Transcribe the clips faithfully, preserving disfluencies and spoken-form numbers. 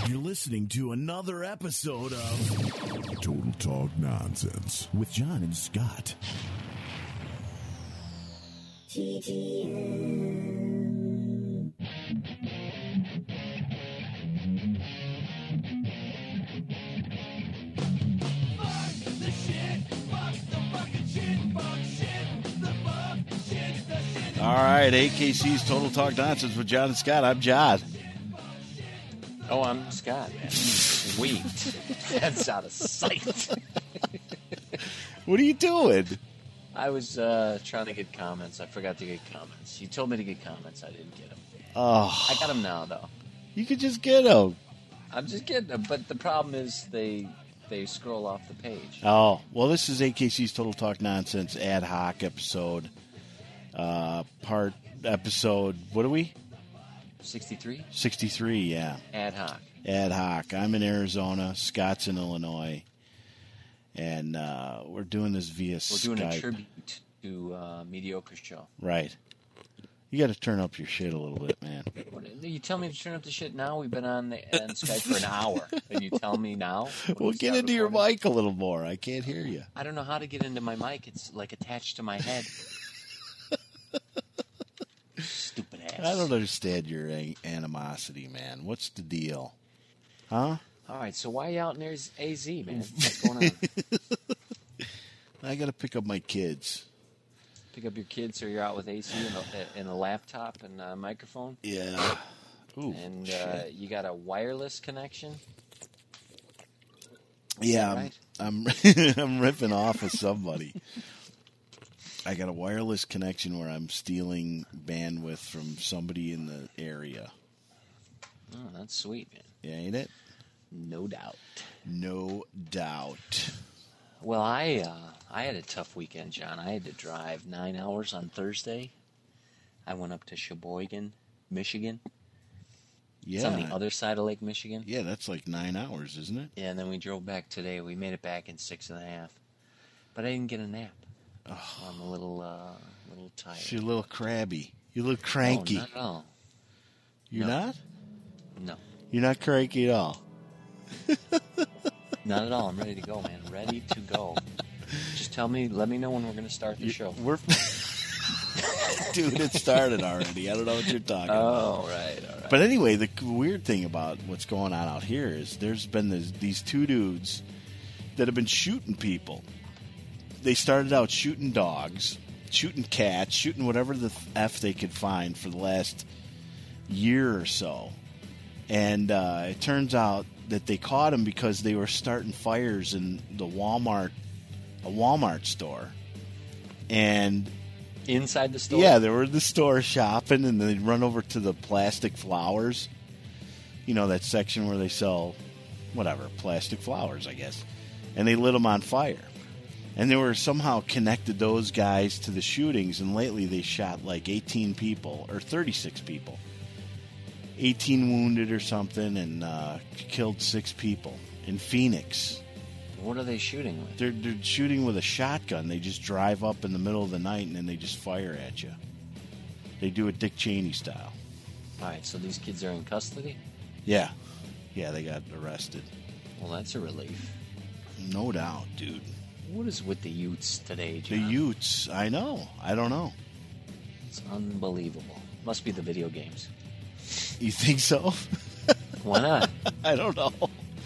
You're listening to another episode of Total Talk Nonsense with John and Scott. T T N. Fuck the shit, fuck the fucking shit, fuck shit, the fuck shit, the shit. All right, A K C's Total Talk Nonsense with John and Scott. I'm John. Oh, I'm Scott, man. Sweet. That's out of sight. What are you doing? I was uh, trying to get comments. I forgot to get comments. You told me to get comments. I didn't get them. Oh. I got them now, though. You could just get them. I'm just getting them. But the problem is they they scroll off the page. Oh, well, this is A K C's Total Talk Nonsense ad hoc episode. Uh, part episode, what are we? sixty-three? sixty-three, yeah. Ad hoc. Ad hoc. I'm in Arizona. Scott's in Illinois. And uh, we're doing this via we're Skype. We're doing a tribute to uh, Mediocre Show. Right. You got to turn up your shit a little bit, man. You tell me to turn up the shit now? We've been on, the, on Skype for an hour. And you tell me now? Well, get into your mic a little more. I can't hear you. I don't know how to get into my mic. It's like attached to my head. Stupid ass. I don't understand your animosity, man. What's the deal? Huh? All right, so why are you out in there A Z, man? What's going on? I got to pick up my kids. Pick up your kids, or you're out with A C and a, and a laptop and a microphone? Yeah. Ooh, and uh, you got a wireless connection? Is yeah, right? I'm I'm ripping off of somebody. I got a wireless connection where I'm stealing bandwidth from somebody in the area. Oh, that's sweet, man. Yeah, ain't it? No doubt. No doubt. Well, I uh, I had a tough weekend, John. I had to drive nine hours on Thursday. I went up to Sheboygan, Michigan. Yeah. It's on the other side of Lake Michigan. Yeah, that's like nine hours, isn't it? Yeah, and then we drove back today. We made it back in six and a half. But I didn't get a nap. Oh. I'm a little, uh, little tired. You're a little crabby. You're a little cranky. No, not at all. You're no. not? No. You're not cranky at all? Not at all. I'm ready to go, man. Ready to go. Just tell me, let me know when we're going to start the you, show. We're... Dude, it started already. I don't know what you're talking oh, about. Oh, right, all right. But anyway, the weird thing about what's going on out here is there's been this, these two dudes that have been shooting people. They started out shooting dogs, shooting cats, shooting whatever the F they could find for the last year or so. And uh, it turns out that they caught them because they were starting fires in the Walmart, a Walmart store. And inside the store? Yeah, they were in the store shopping, and they'd run over to the plastic flowers. You know, that section where they sell, whatever, plastic flowers, I guess. And they lit them on fire. And they were somehow connected those guys to the shootings, and lately they shot like eighteen people, or thirty-six people. eighteen wounded or something, and uh, killed six people in Phoenix. What are they shooting with? They're, they're shooting with a shotgun. They just drive up in the middle of the night, and then they just fire at you. They do it Dick Cheney style. All right, so these kids are in custody? Yeah. Yeah, they got arrested. Well, that's a relief. No doubt, dude. What is with the Utes today, John? The Utes, I know. I don't know. It's unbelievable. Must be the video games. You think so? Why not? I don't know.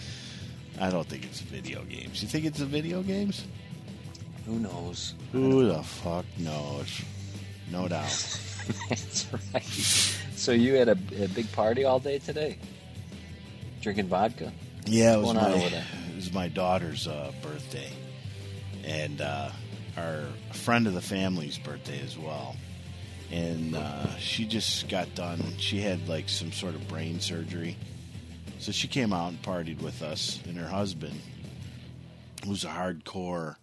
I don't think it's video games. You think it's the video games? Who knows? Who the fuck knows? No doubt. That's right. So you had a, a big party all day today? Drinking vodka? Yeah, it was, What's going my, on over there? it was my daughter's uh, birthday. And uh, our friend of the family's birthday as well. And uh, she just got done. She had like some sort of brain surgery. So she came out and partied with us, and her husband, who's a hardcore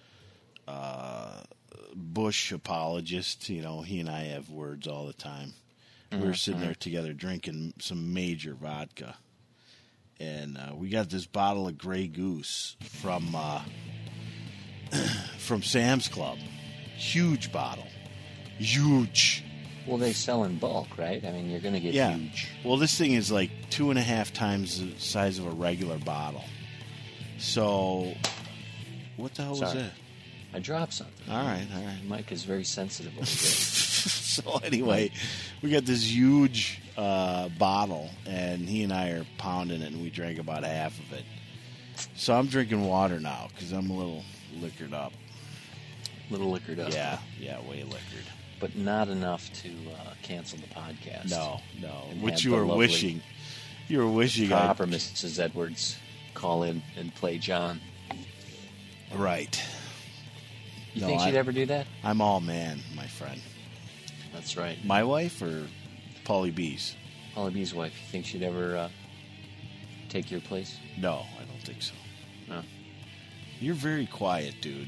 uh, Bush apologist. You know, he and I have words all the time. Mm-hmm. We were sitting there together drinking some major vodka. And uh, we got this bottle of Grey Goose from uh, from Sam's Club. Huge bottle. Huge. Well, they sell in bulk, right? I mean, you're going to get Yeah. huge. Well, this thing is like two and a half times the size of a regular bottle. So, what the hell was Sorry. that? I dropped something. All right, all right. Mike is very sensitive over there. So anyway, we got this huge uh, bottle, and he and I are pounding it, and we drank about half of it. So I'm drinking water now because I'm a little liquored up. Little liquored up. Yeah, yeah, way liquored. But not enough to uh, cancel the podcast. No, no. And Which have you the were lovely wishing. You were wishing. I- Proper Missus Edwards call in and play John. Right. You No, think I- she'd ever do that? I'm all man, my friend. That's right. My wife or Paulie B's? Holly B's wife. You think she'd ever uh, take your place? No, I don't think so. No. You're very quiet, dude.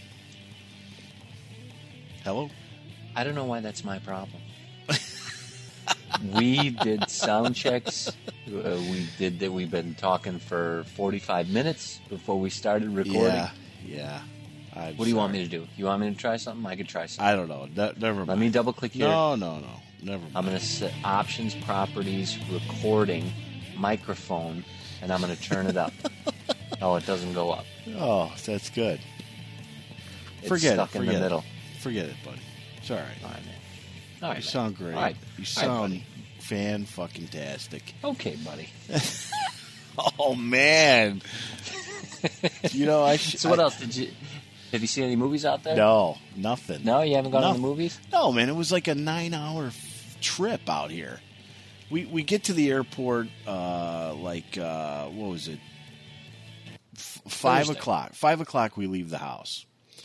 Hello? I don't know why that's my problem. We did sound checks. Uh, we did that. We've been talking for forty-five minutes before we started recording. Yeah, yeah. I'm What do you want sorry. me to do? You want me to try something? I could try something. I don't know. Ne- never mind. Let me double click here. No, no, no. Never mind. I'm going to set options, properties, recording, microphone, and I'm going to turn it up. Oh, it doesn't go up. Oh, that's good. It's Forget stuck it. in Forget the it. middle. Forget it, buddy. It's all right. All right, man. All right, You man. sound great. All right. You All right, sound buddy. fan-fucking-tastic. Okay, buddy. Oh, man. You know, I should... So what else did you... Have you seen any movies out there? No, nothing. No? You haven't gone to No. the movies? No, man, it was like a nine-hour f- trip out here. We we get to the airport uh, like uh, what was it? F- five Thursday. o'clock. Five o'clock. We leave the house.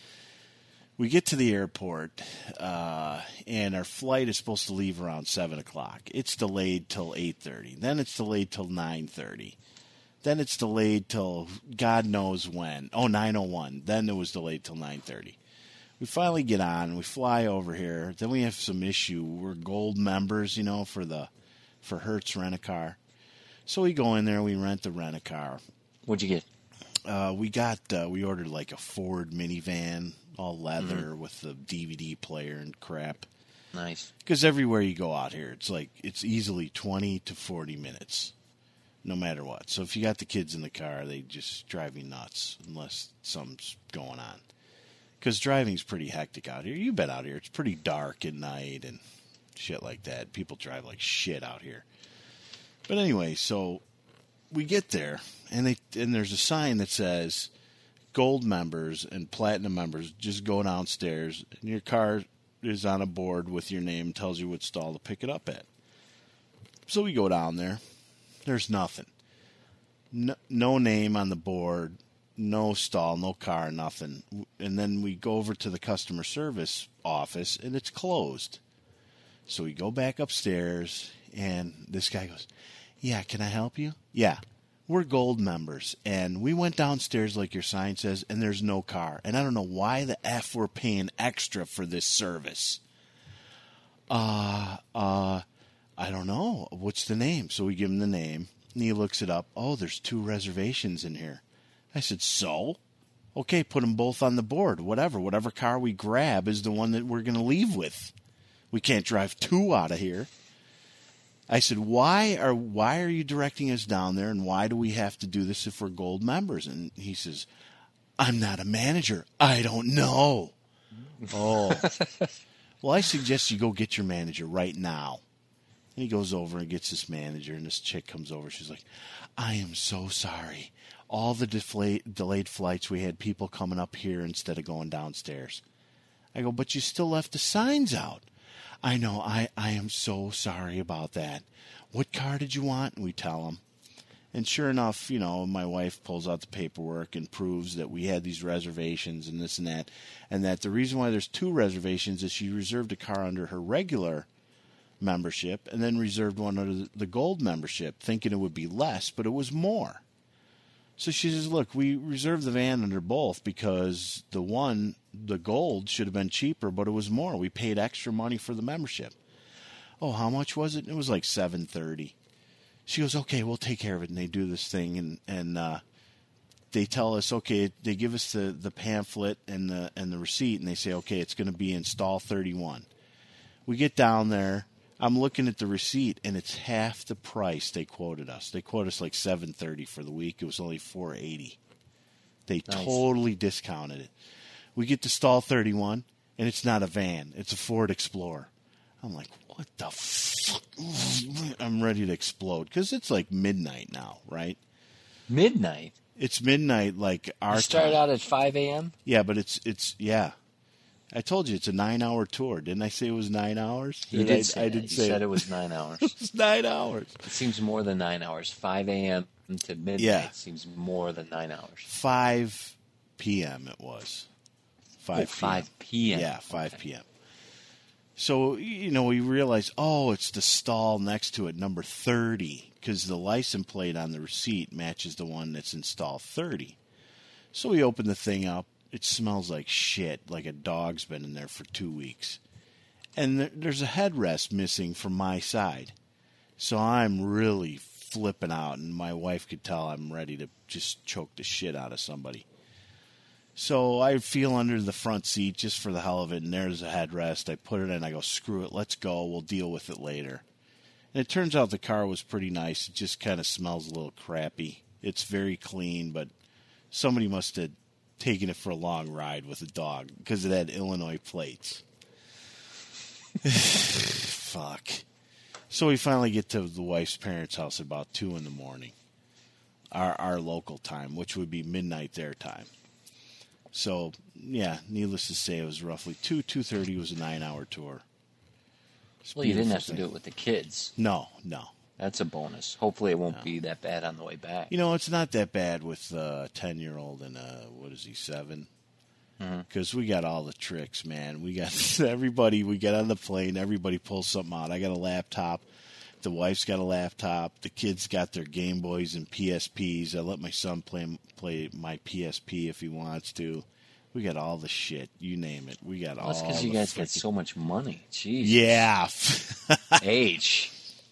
We get to the airport, uh, and our flight is supposed to leave around seven o'clock. It's delayed till eight thirty. Then it's delayed till nine thirty. Then it's delayed till God knows when. Oh, nine oh one. Then it was delayed till nine thirty. We finally get on. We fly over here. Then we have some issue. We're gold members, you know, for the for Hertz Rent-A-Car. So we go in there. We rent the Rent-A-Car. What'd you get? Uh, we got uh, we ordered like a Ford minivan, all leather Mm-hmm. with the D V D player and crap. Nice. Because everywhere you go out here, it's like it's easily twenty to forty minutes, no matter what. So if you got the kids in the car, they just drive you nuts unless something's going on. Because driving's pretty hectic out here. You've been out here. It's pretty dark at night and shit like that. People drive like shit out here. But anyway, so we get there, and they and there's a sign that says gold members and platinum members just go downstairs, and your car is on a board with your name, tells you what stall to pick it up at. So we go down there. There's nothing. No, no name on the board, no stall, no car, nothing. And then we go over to the customer service office, and it's closed. So we go back upstairs, and this guy goes, "Yeah, can I help you?" "Yeah, we're gold members, and we went downstairs like your sign says, and there's no car. And I don't know why the F we're paying extra for this service." Uh, uh, I don't know. What's the name? So we give him the name, and he looks it up. "Oh, there's two reservations in here." I said, "So? Okay, put them both on the board. Whatever. Whatever car we grab is the one that we're going to leave with. We can't drive two out of here." I said, why are why are you directing us down there, and why do we have to do this if we're gold members? And he says, "I'm not a manager. I don't know." Oh. Well, I suggest you go get your manager right now. And he goes over and gets this manager, and this chick comes over. She's like, "I am so sorry. All the defla- delayed flights, we had people coming up here instead of going downstairs." I go, "But you still left the signs out." "I know. I, I am so sorry about that. What car did you want?" And we tell them. And sure enough, you know, my wife pulls out the paperwork and proves that we had these reservations and this and that. And that the reason why there's two reservations is she reserved a car under her regular membership and then reserved one under the gold membership, thinking it would be less, but it was more. So she says, "Look, we reserved the van under both because the one, the gold, should have been cheaper, but it was more. We paid extra money for the membership." "Oh, how much was it?" "It was like seven thirty. She goes, "Okay, we'll take care of it." And they do this thing, and and uh, they tell us, okay, they give us the, the pamphlet and the and the receipt, and they say, okay, it's going to be in stall thirty-one. We get down there. I'm looking at the receipt, and it's half the price they quoted us. They quoted us like seven thirty for the week. It was only four eighty. They Nice. totally discounted it. We get to stall thirty-one, and it's not a van. It's a Ford Explorer. I'm like, what the fuck? I'm ready to explode because it's like midnight now, right? Midnight. It's midnight, like our You started time. out at five a.m.? Yeah, but it's it's yeah. I told you it's a nine-hour tour. Didn't I say it was nine hours? You Did did I, say I that. did You say said it was nine hours. It's nine hours. It seems more than nine hours. five a.m. to midnight Yeah. seems more than nine hours. Five p.m. it was. Five. Oh, five p.m. Yeah, five Okay. p.m. So you know we realized, oh, it's the stall next to it, number thirty, because the license plate on the receipt matches the one that's in stall thirty. So we open the thing up. It smells like shit, like a dog's been in there for two weeks. And there, there's a headrest missing from my side. So I'm really flipping out, and my wife could tell I'm ready to just choke the shit out of somebody. So I feel under the front seat just for the hell of it, and there's a headrest. I put it in, I go, screw it, let's go, we'll deal with it later. And it turns out the car was pretty nice. It just kind of smells a little crappy. It's very clean, but somebody must have taken it for a long ride with a dog because it had Illinois plates. Fuck. So we finally get to the wife's parents' house at about two in the morning, our our local time, which would be midnight their time. So yeah, needless to say, it was roughly two two thirty. Was a nine hour tour. It's a Well, you didn't beautiful have to thing. do it with the kids. No, no. That's a bonus. Hopefully it won't No. be that bad on the way back. You know, it's not that bad with a ten-year-old and a, what is he, seven? Because Mhm. we got all the tricks, man. We got everybody, we get on the plane, everybody pulls something out. I got a laptop. The wife's got a laptop. The kids got their Game Boys and P S Ps. I let my son play play my P S P if he wants to. We got all the shit. You name it. We got Well, all that's because the you guys got frickin- so much money. Jeez. Yeah. H.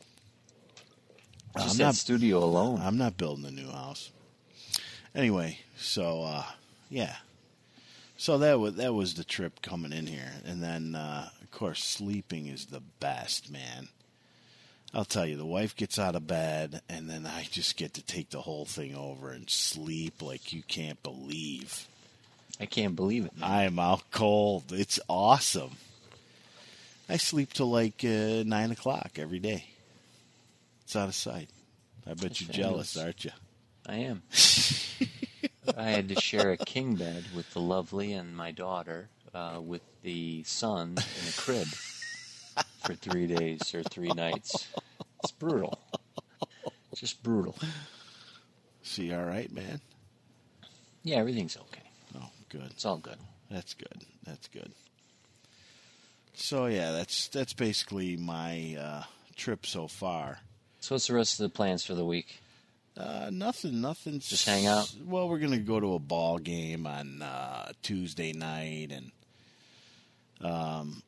I'm Just not- that studio alone. I'm not building a new house. Anyway, so uh, yeah, so that was that was the trip coming in here, and then uh, of course sleeping is the best, man. I'll tell you, the wife gets out of bed, and then I just get to take the whole thing over and sleep like you can't believe. I can't believe it. Man. I am out cold. It's awesome. I sleep till like uh, nine o'clock every day. It's out of sight. I bet That's you're jealous, fabulous. aren't you? I am. I had to share a king bed with the lovely and my daughter, uh, with the son in a crib for three days or three nights. It's brutal. Just brutal. See, all right, man. Yeah, everything's okay. Oh, good. It's all good. That's good. That's good. So yeah, that's that's basically my uh, trip so far. So what's the rest of the plans for the week? Uh, nothing. Nothing. Just hang out? Well, we're gonna go to a ball game on uh, Tuesday night, and um,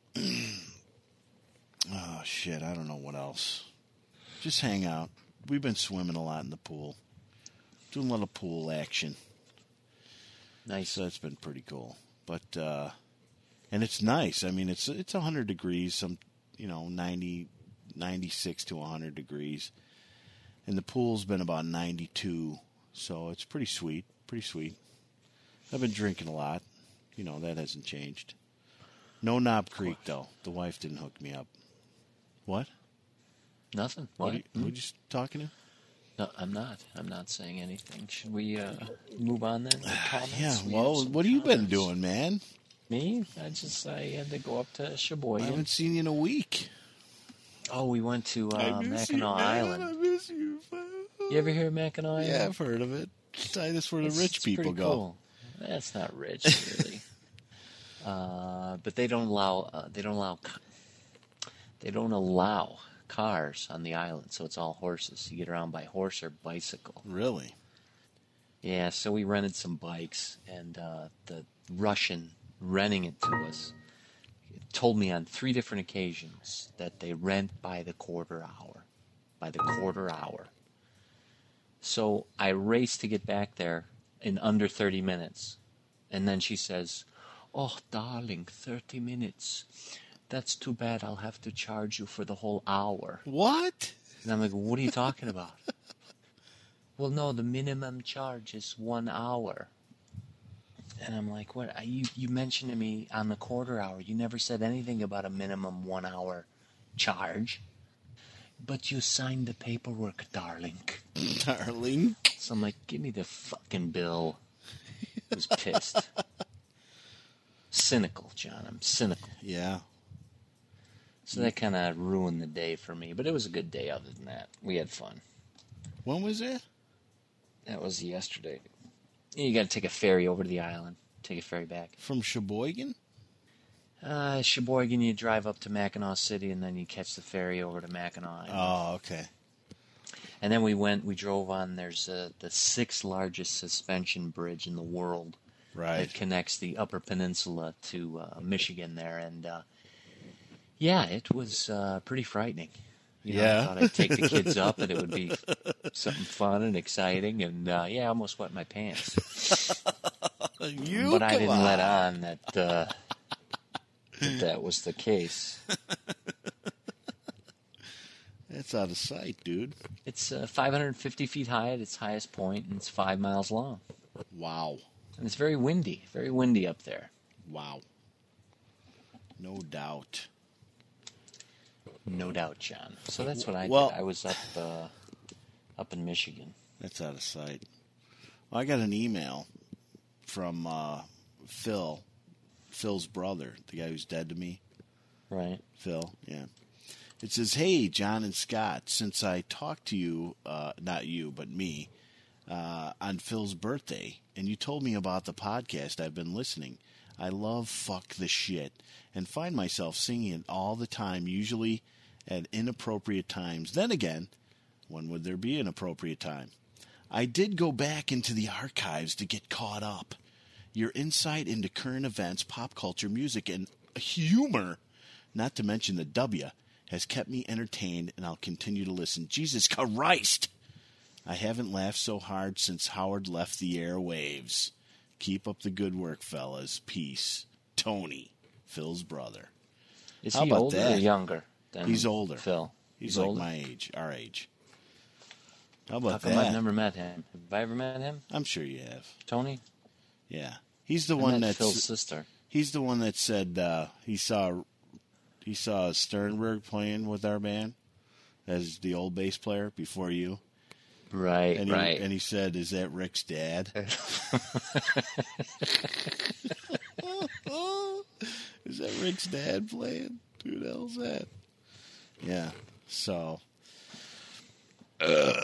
oh shit, I don't know what else. Just hang out. We've been swimming a lot in the pool, doing a lot of pool action. Nice. So that's been pretty cool. But uh, and it's nice. I mean, it's it's one hundred degrees, some you know, ninety, ninety-six to one hundred degrees. And the pool's been about ninety-two, so it's pretty sweet, pretty sweet. I've been drinking a lot. You know, that hasn't changed. No Knob Creek, though. The wife didn't hook me up. What? Nothing. What What? are you, what are you just talking to? No, I'm not. I'm not saying anything. Should we uh, move on then? to comments? Yeah, We well, have some what have you been comments. doing, man? Me? I just I had to go up to I Sheboygan. haven't seen you in a week. Oh, we went to uh, miss you, Mackinac man. Island. I miss you. You ever hear of Mackinac Island? Yeah, I've heard of it. That's where the It's- rich it's people pretty go. Cool. That's not rich, really. uh, but they don't allow. Uh, they don't allow. ca- They don't allow cars on the island, so it's all horses. You get around by horse or bicycle. Really? Yeah, so we rented some bikes, and uh, the Russian renting it to us told me on three different occasions that they rent by the quarter hour. By the quarter hour. So I raced to get back there in under thirty minutes. And then she says, "Oh, darling, thirty minutes. that's too bad. I'll have to charge you for the whole hour. What? And I'm like, what are you talking about? Well, no, the minimum charge is one hour. And I'm like, what? You, you mentioned to me on the quarter hour. You never said anything about a minimum one hour charge. But you signed the paperwork, darling. Darling? So I'm like, give me the fucking bill. I was pissed. Cynical, John. I'm cynical. Yeah. So that kind of ruined the day for me. But it was a good day other than that. We had fun. When was it? That was yesterday. You got to take a ferry over to the island. Take a ferry back. From Sheboygan? Uh, Sheboygan, you drive up to Mackinac City, and then you catch the ferry over to Mackinac Island. Oh, okay. And then we went, we drove on, there's uh, the sixth largest suspension bridge in the world. Right. That connects the Upper Peninsula to uh, Michigan there. And, uh, yeah, it was uh, pretty frightening. You know, yeah. I thought I'd take the kids up, and it would be something fun and exciting. And, uh, yeah, I almost wet my pants. you But I didn't on. let on that, uh, that that was the case. That's out of sight, dude. It's uh, five hundred fifty feet high at its highest point, and it's five miles long. Wow. And it's very windy, very windy up there. Wow. No doubt. No doubt, John. So that's what I Well- did. I was up uh, up in Michigan. That's out of sight. Well, I got an email from uh, Phil, Phil's brother, the guy who's dead to me. Right. Phil, yeah. It says, hey, John and Scott, since I talked to you, uh, not you, but me, uh, on Phil's birthday, and you told me about the podcast, I've been listening. I love Fuck the Shit and find myself singing it all the time, usually at inappropriate times. Then again, when would there be an appropriate time? I did go back into the archives to get caught up. Your insight into current events, pop culture, music, and humor, not to mention the W, has kept me entertained, and I'll continue to listen. Jesus Christ! I haven't laughed so hard since Howard left the airwaves. Keep up the good work, fellas. Peace. Tony, Phil's brother. Is How he about older that? or younger than He's older. Phil? He's, He's like older? my age, our age. How How about come that? I've never met him? Have I ever met him? I'm sure you have. Tony? Yeah, he's the I one met that's Phil's sister. he's the one that said uh, he saw he saw Sternberg playing with our band as the old bass player before you. Right, And he, right. and he said, "Is that Rick's dad?" Is that Rick's dad playing? Who the hell's that? Yeah. So, uh,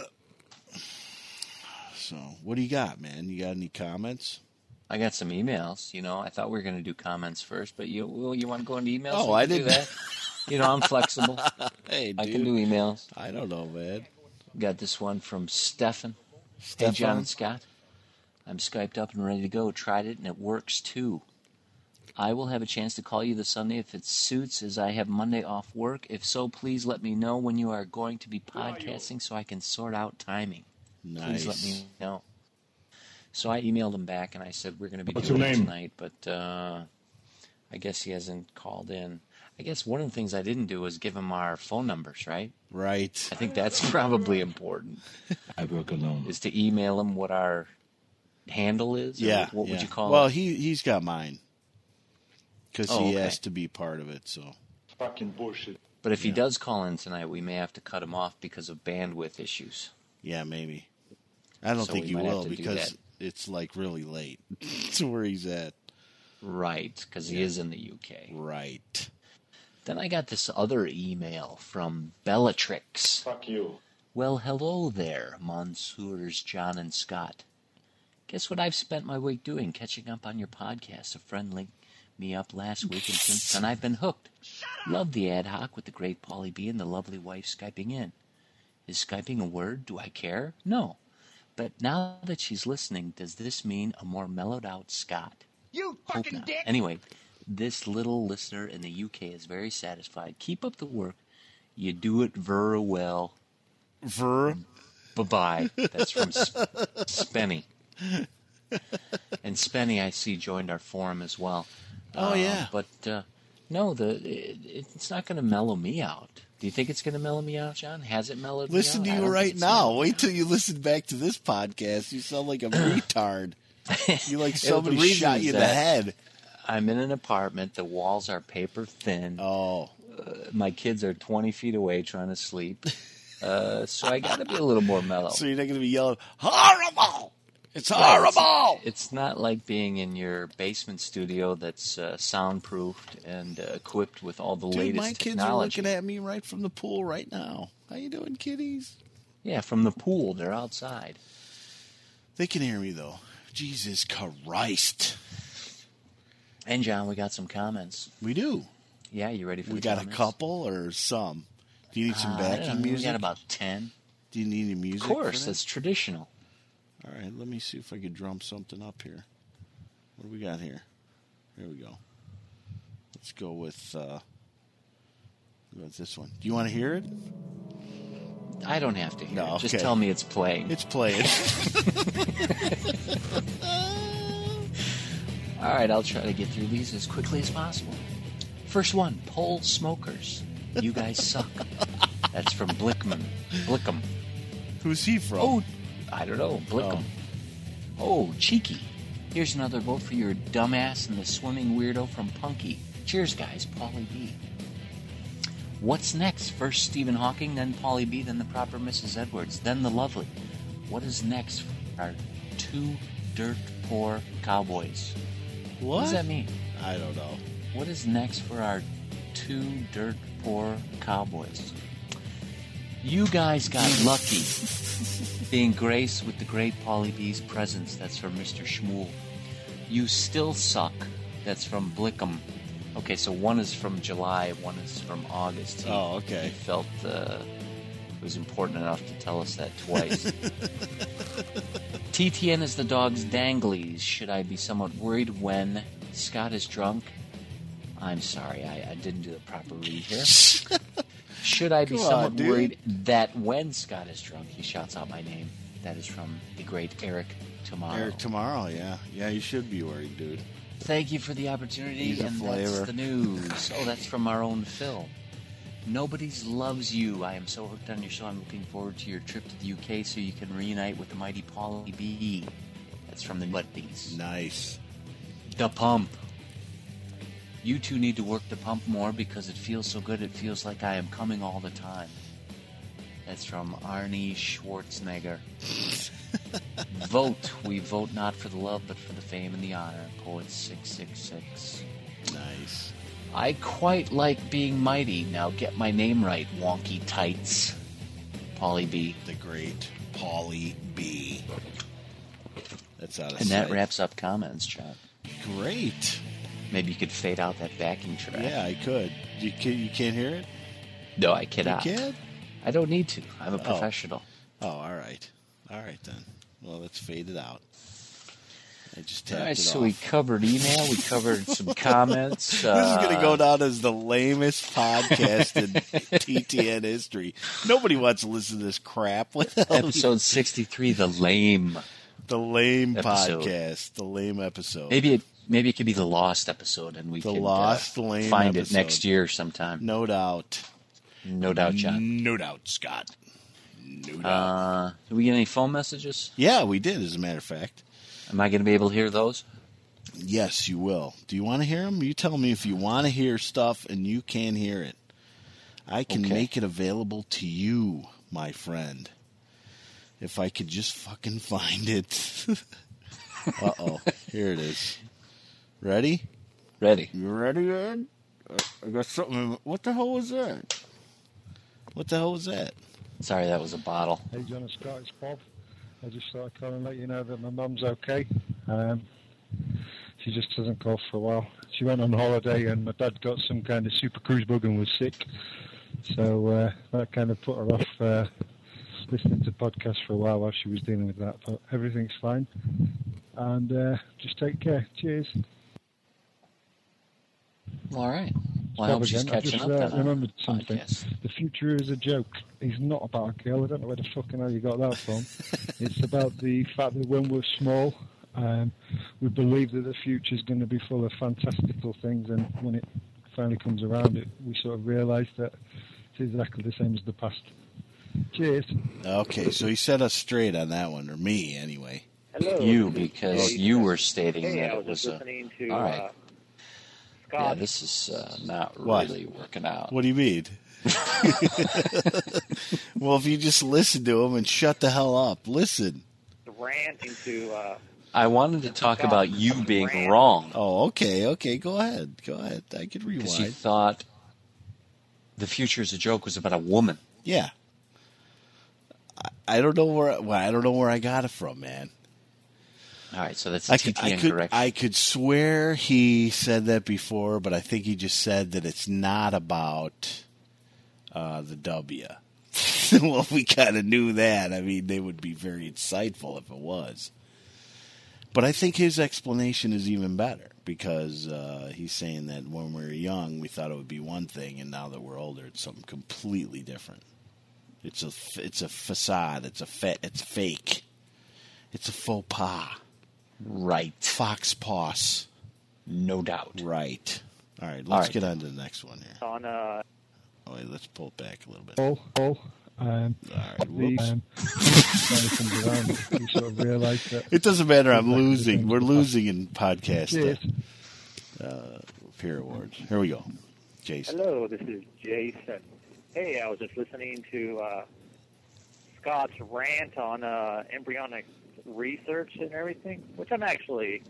so what do you got, man? You got any comments? I got some emails. You know, I thought we were going to do comments first, but you well, you want to go into emails? Oh, We I can do didn't- that. You know, I'm flexible. Hey, dude. I can do emails. I don't know, man. Got this one from Stefan. Hey, Stefan? John and Scott. I'm Skyped up and ready to go. Tried it, and it works, too. I will have a chance to call you this Sunday if it suits, as I have Monday off work. If so, please let me know when you are going to be podcasting so I can sort out timing. Nice. Please let me know. So I emailed him back, and I said, we're going to be What's doing your it name? tonight, but uh, I guess he hasn't called in. I guess one of the things I didn't do was give him our phone numbers, right? Right. I think that's probably important, I work alone. is to email him what our handle is? Or Yeah. What yeah. would you call well, it? he he's got mine because Oh, he okay. asked to be part of it. So Fucking bullshit. But if he yeah. does call in tonight, we may have to cut him off because of bandwidth issues. yeah, maybe. I don't So think we you might have will to do because that. it's like really late to where he's at. Right, because he Yeah. is in the U K. Right. Then I got this other email from Bellatrix. Fuck you. Well, hello there, Monsieurs John and Scott. Guess what I've spent my week doing? Catching up on your podcast. A friend linked me up last week, and since then I've been hooked. Love the ad hoc with the great Paulie B and the lovely wife Skyping in. Is Skyping a word? Do I care? No. But now that she's listening, does this mean a more mellowed out Scott? You Hope fucking not. dick! Anyway, this little listener in the U K is very satisfied. Keep up the work. You do it very well. Ver. Bye-bye. That's from Sp- Spenny. And Spenny, I see, joined our forum as well. Oh, Uh, yeah. But, uh, No, the it, it's not going to mellow me out. Do you think it's going to mellow me out, John? Has it mellowed Listen me to out? you right now. Wait till you listen back to this podcast. You sound like a retard. You like somebody the reason shot is you in the that head. I'm in an apartment. The walls are paper thin. Oh. Uh, my kids are twenty feet away trying to sleep. Uh, so I got to be a little more mellow. So you're not going to be yelling, horrible! It's horrible! It's, it's not like being in your basement studio that's uh, soundproofed and uh, equipped with all the Dude, latest my kids technology. are looking at me right from the pool right now. How you doing, kiddies? Yeah, from the pool. They're outside. They can hear me, though. Jesus Christ. And, John, we got some comments. We do. Yeah, you ready for We the got comments? a couple or some? Do you need some Uh, I don't backing know, music? We got about ten. Do you need any music? Of for course, that? that's traditional. All right, let me see if I could drum something up here. What do we got here? Here we go. Let's go with, uh, with this one. Do you want to hear it? I don't have to hear No, it. Just okay. tell me it's playing. It's playing. All right, I'll try to get through these as quickly as possible. First one, pole smokers. You guys suck. That's from Blickman. Blickham. Who's he from? Oh, I don't know. Blickham. Oh, cheeky. Here's another vote for your dumbass and the swimming weirdo from Punky. Cheers, guys. Paulie B. What's next? First Stephen Hawking, then Paulie B, then the proper Missus Edwards, then the lovely. What is next for our two dirt poor cowboys? What? What does that mean? I don't know. What is next for our two dirt poor cowboys? You guys got lucky being graced with the great Paulie B's presence. That's from Mister Schmuel. You still suck. That's from Blickham. Okay, so one is from July, one is from August. He, Oh, okay. He felt uh, it was important enough to tell us that twice. T T N is the dog's danglies. Should I be somewhat worried when Scott is drunk? I'm sorry, I, I didn't do the proper read here. Should I be Come on, somewhat dude. worried that when Scott is drunk, he shouts out my name? That is from the great Eric Tomorrow. Eric tomorrow, yeah. Yeah, you should be worried, dude. Thank you for the opportunity, He's a and flavor. that's the news. Oh, that's from our own Phil. Nobody's loves you. I am so hooked on your show. I'm looking forward to your trip to the U K so you can reunite with the mighty Paulie B. That's from the Muddies. Nice. The pump. You two need to work the pump more because it feels so good. It feels like I am coming all the time. That's from Arnie Schwarzenegger. Vote. We vote not for the love, but for the fame and the honor. Poet six six six. Nice. I quite like being mighty. Now get my name right, wonky tights. Paulie B. The great Paulie B. That's out of And sight. that wraps up comments, John. Great. Maybe you could fade out that backing track. Yeah, I could. You can you can't hear it? No, I kid You out. can? I don't need to. I'm a professional. Oh, all right. All right, then. Well, let's fade it out. I just All tapped right, it so off. we covered email, we covered some comments. This uh, is going to go down as the lamest podcast in T T N history. Nobody wants to listen to this crap. What the hell? Episode sixty-three, the lame. The lame episode. podcast. The lame episode. Maybe it maybe it could be the lost episode, and we The could lost uh, lame find episode. it next year sometime. No doubt. No doubt, John. No doubt, Scott. No doubt. Uh, did we get any phone messages? yeah, we did, as a matter of fact. Am I going to be able to hear those? Yes, you will. Do you want to hear them? You tell me if you want to hear stuff and you can hear it. I can Okay. make it available to you, my friend. If I could just fucking find it. Uh-oh. Here it is. Ready? Ready. You ready, Ed? Uh, I got something. in- What the hell was that? What the hell was that? Sorry, that was a bottle. Hey, John and Scott, it's Bob. I just thought I'd call and let you know that my mum's okay. Um, she just hasn't coughed for a while. She went on holiday and my dad got some kind of super cruise bug and was sick. So uh, that kind of put her off uh, listening to podcasts for a while while she was dealing with that. But everything's fine. And uh, just take care. Cheers. All right. Well, I hope Bob she's again. I catching just up uh, then on remembered the something. podcast. The future is a joke. It's not about a girl. I don't know where the fucking hell you got that from. It's about the fact that when we're small, um, we believe that the future is going to be full of fantastical things, and when it finally comes around, it, we sort of realise that it's exactly the same as the past. Cheers. Okay, so he set us straight on that one, or me anyway. Hello. You, because you were stating Hey, that I it was just was a... listening to all right. uh, Yeah, Scott. this is uh, not What? really working out. What do you mean? Well, if you just listen to him and shut the hell up, listen. ranting to uh, I wanted to talk Scott about you being rant. wrong. Oh, okay, okay, go ahead, go ahead. I can Because you rewind. thought The Future is a Joke was about a woman. Yeah, I, I don't know where. Well, I don't know where I got it from, man. All right, so that's I a could, T I T N could, correction. I could swear he said that before, but I think he just said that it's not about uh, the W. Well, we kind of knew that. I mean, they would be very insightful if it was. But I think his explanation is even better because uh, he's saying that when we were young, we thought it would be one thing, and now that we're older, it's something completely different. It's a, it's a facade. It's a, fa- it's fake. It's a faux pas. Right. Fox paws. No doubt. Right. All right, let's All right, get on to the next one here. on uh, Oh, wait, let's pull it back a little bit. Oh, oh, um, All right, the, whoops. um, finally comes around, we sort of realise that. It doesn't matter. I'm Exactly the losing. same We're as the losing in podcast Cheers. uh, uh, peer awards. Here we go. Jason. hello, this is Jason. Hey, I was just listening to uh, Scott's rant on uh, embryonic research and everything, which I'm actually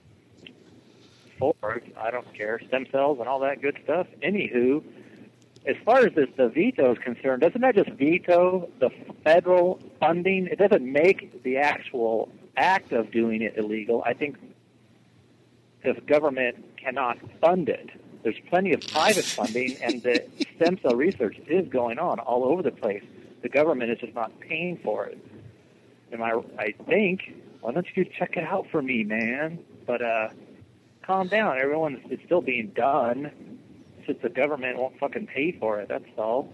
for. I don't care, stem cells and all that good stuff. Anywho, as far as this, the veto is concerned, doesn't that just veto the federal funding? It doesn't make the actual act of doing it illegal. I think the government cannot fund it. There's plenty of private funding, and the stem cell research is going on all over the place. The government is just not paying for it. Am I? I think. Why don't you check it out for me, man? But uh, calm down. Everyone's it's still being done. It's just the government won't fucking pay for it. That's all.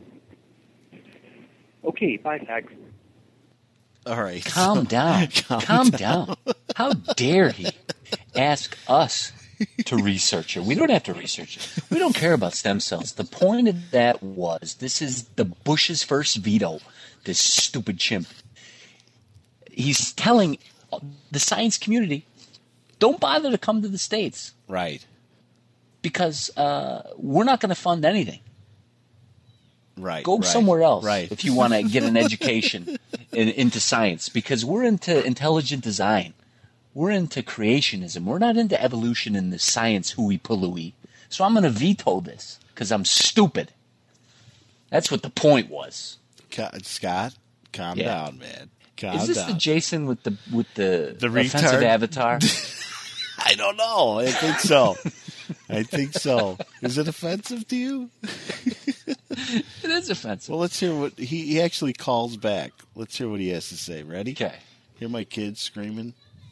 Okay, bye, thanks. All right. Calm down. Calm Calm, down. How dare he ask us to research it? We don't have to research it. We don't care about stem cells. The point of that was this is the Bush's first veto, this stupid chimp. He's telling the science community, don't bother to come to the States Right. because uh, we're not going to fund anything. Right. Go right, somewhere else Right. if you want to get an education in, into science, because we're into intelligent design. We're into creationism. We're not into evolution and the science hooey-palooey. So I'm going to veto this because I'm stupid. That's what the point was. Ca- Scott, calm Yeah. down, man. Calm Is this down. the Jason with the with the, The offensive retard? avatar? I don't know. I think so. I think so. Is it offensive to you? It is offensive. Well, let's hear what he, he actually calls back. Let's hear what he has to say. Ready? Okay. Hear my kids screaming?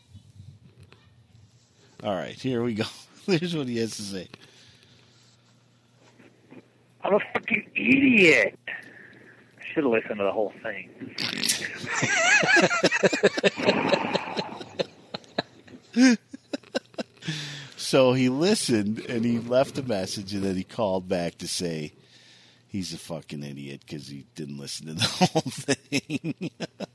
All right, here we go. Here's what he has to say. I'm a fucking idiot. I should have listened to the whole thing. So he listened and he left a message and then he called back to say he's a fucking idiot because he didn't listen to the whole thing.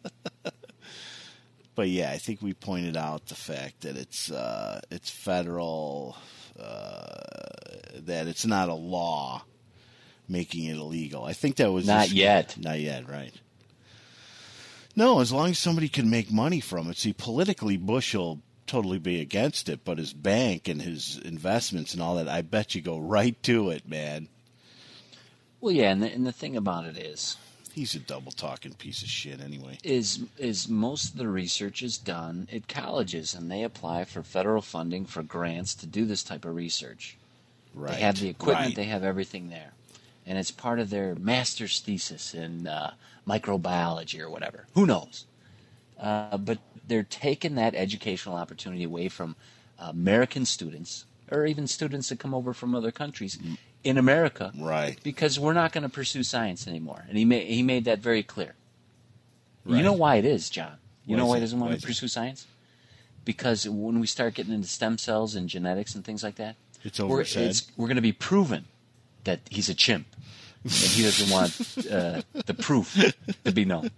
But yeah, I think we pointed out the fact that it's uh, it's federal, uh, that it's not a law making it illegal. I think that was Not just- yet. Not yet, right? No, as long as somebody can make money from it. See, politically, Bush will totally be against it, but his bank and his investments and all that, I bet you go right to it, man. Well, yeah, and the, and the thing about it is, He's a double-talking piece of shit anyway. is is most of the research is done at colleges, and they apply for federal funding for grants to do this type of research. Right. They have the equipment, Right. they have everything there. And it's part of their master's thesis in uh, microbiology or whatever. Who knows? Uh, but they're taking that educational opportunity away from uh, American students, or even students that come over from other countries in America, Right. because we're not going to pursue science anymore. And he made, he made that very clear. You Right. know why it is, John? You Why know is why it? he doesn't want Why to is it? pursue science? Because when we start getting into stem cells and genetics and things like that, It's we're, oversaid. it's, we're going to be proven that he's a chimp, and he doesn't want uh, the proof to be known.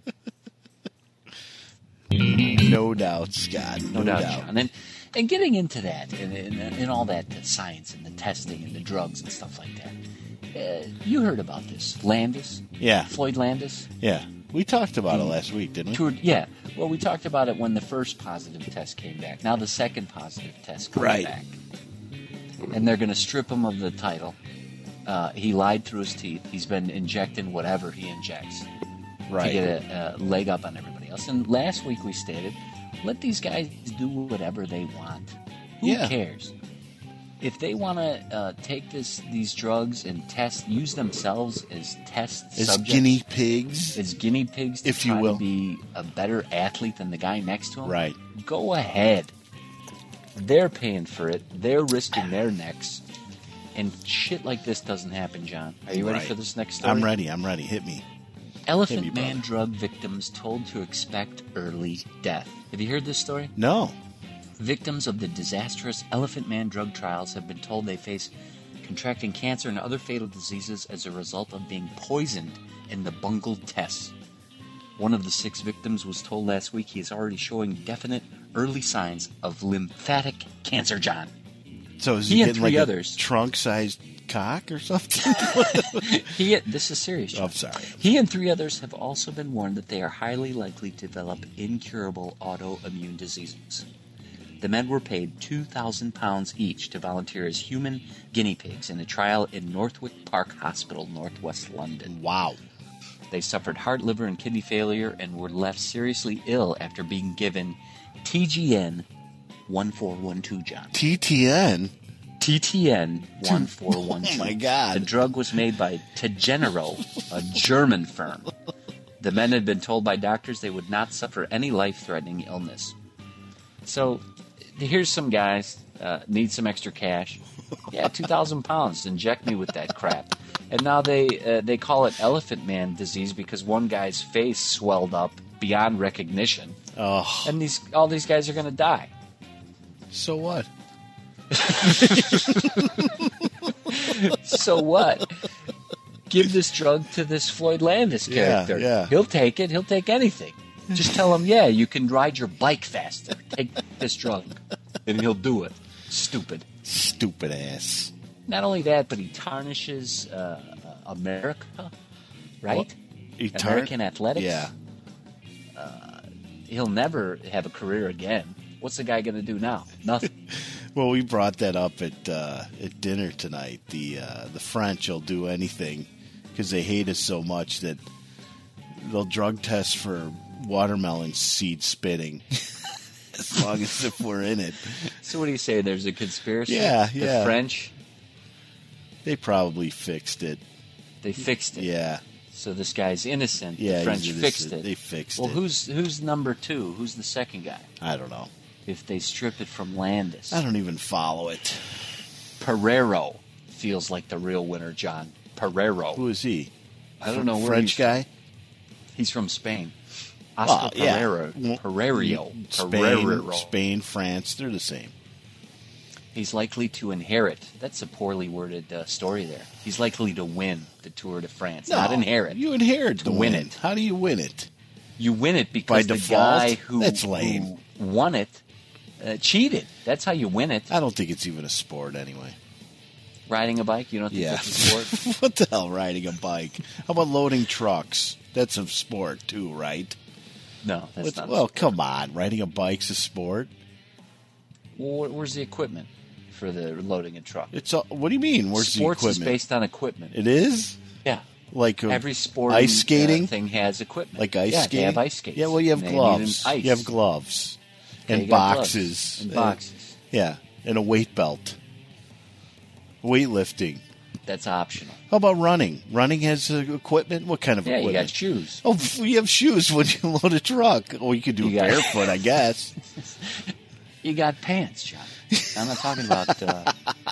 No doubt, Scott. No, No doubt, doubt. John. And, and getting into that and, and, and all that, the science and the testing and the drugs and stuff like that. Uh, you heard about this. Landis? Yeah. Floyd Landis? Yeah. We talked about it last week, didn't we? Toured, yeah. Well, we talked about it when the first positive test came back. Now the second positive test comes Right. back. And they're going to strip him of the title. Uh, he lied through his teeth. He's been injecting whatever he injects Right. to get a, a leg up on everybody else. And last week we stated, let these guys do whatever they want. Who Yeah. cares? If they want to uh, take this these drugs and test, use themselves as test As subjects, guinea pigs. as guinea pigs, to If you try will. to be a better athlete than the guy next to him, Right. Go ahead. They're paying for it. They're risking their necks, and shit like this doesn't happen. John, are you ready Right. for this next story? I'm ready. I'm ready. Hit me. Elephant Hit me, Man brother. drug victims told to expect early death. Have you heard this story? No. Victims of the disastrous Elephant Man drug trials have been told they face contracting cancer and other fatal diseases as a result of being poisoned in the bungled tests. One of the six victims was told last week he is already showing definite early signs of lymphatic cancer, John. So is He he, and getting three like others. a trunk-sized cock or something? He, this is serious, John. I'm sorry. He and three others have also been warned that they are highly likely to develop incurable autoimmune diseases. The men were paid two thousand pounds each to volunteer as human guinea pigs in a trial in Northwick Park Hospital, northwest London. Wow. They suffered heart, liver, and kidney failure and were left seriously ill after being given T G N one four one two, John. T T N? T T N one four one two. Oh, my God. The drug was made by Tegenero, a German firm. The men had been told by doctors they would not suffer any life-threatening illness. So, here's some guys, uh, need some extra cash. Yeah, two thousand pounds, inject me with that crap. And now they uh, they call it Elephant Man disease because one guy's face swelled up beyond recognition. Oh, And these all these guys are going to die. so what? So what? Give this drug to this Floyd Landis Yeah, character. yeah. He'll take it. He'll take anything. Just tell him, yeah, you can ride your bike faster. Take this drug. And he'll do it. Stupid. Stupid ass. Not only that, but he tarnishes uh, America, right? What? He tar- American athletics. Yeah. He'll never have a career again. What's the guy going to do now? Nothing. Well, we brought that up at uh, at dinner tonight. The uh, the French will do anything because they hate us so much that they'll drug test for watermelon seed spitting as long as if we're in it. So what do you say? There's a conspiracy? Yeah, The yeah. French, They probably fixed it. they fixed it. Yeah, So this guy's innocent. yeah. the French he's fixed innocent. it. They fixed Well, it. who's who's number two? Who's the second guy? I don't know. If they strip it from Landis, I don't even follow it. Pereiro feels like the real winner, John. Pereiro. Who is he? I don't know where French he's guy. He's from Spain. Well, Oscar yeah. Pereiro. Well, Pereiro. Spain, Pereiro. Spain, France. They're the same. He's likely to inherit. That's a poorly worded uh, story there. He's likely to win the Tour de France, not No, inherit. You inherit To the win win. it. How do you win it? You win it because By the default? guy who, That's lame. who won it uh, cheated. That's how you win it. I don't think it's even a sport anyway. Riding a bike, you don't think Yeah. that's a sport? What the hell, riding a bike? How about loading trucks? That's a sport too, right? No, that's What's- not. well, come on. Riding a bike's a sport. Well, where's the equipment for the loading a truck? It's a, what do you mean? Where's Sports the is equipment? based on equipment. It is? Yeah. Like a, Every sport ice skating? uh, thing has equipment. Like ice yeah, skating? They have ice skates. Yeah, well, you have And they need gloves. an ice. You have gloves. Okay, and you got boxes. gloves And Uh, boxes. Yeah, and a weight belt. Weightlifting. That's optional. How about running? Running has uh, equipment? What kind of Yeah, you equipment? got shoes. Oh, you have shoes when you load a truck. Oh, you could do You it got- barefoot, I guess. You got pants, John. I'm not talking about. Uh,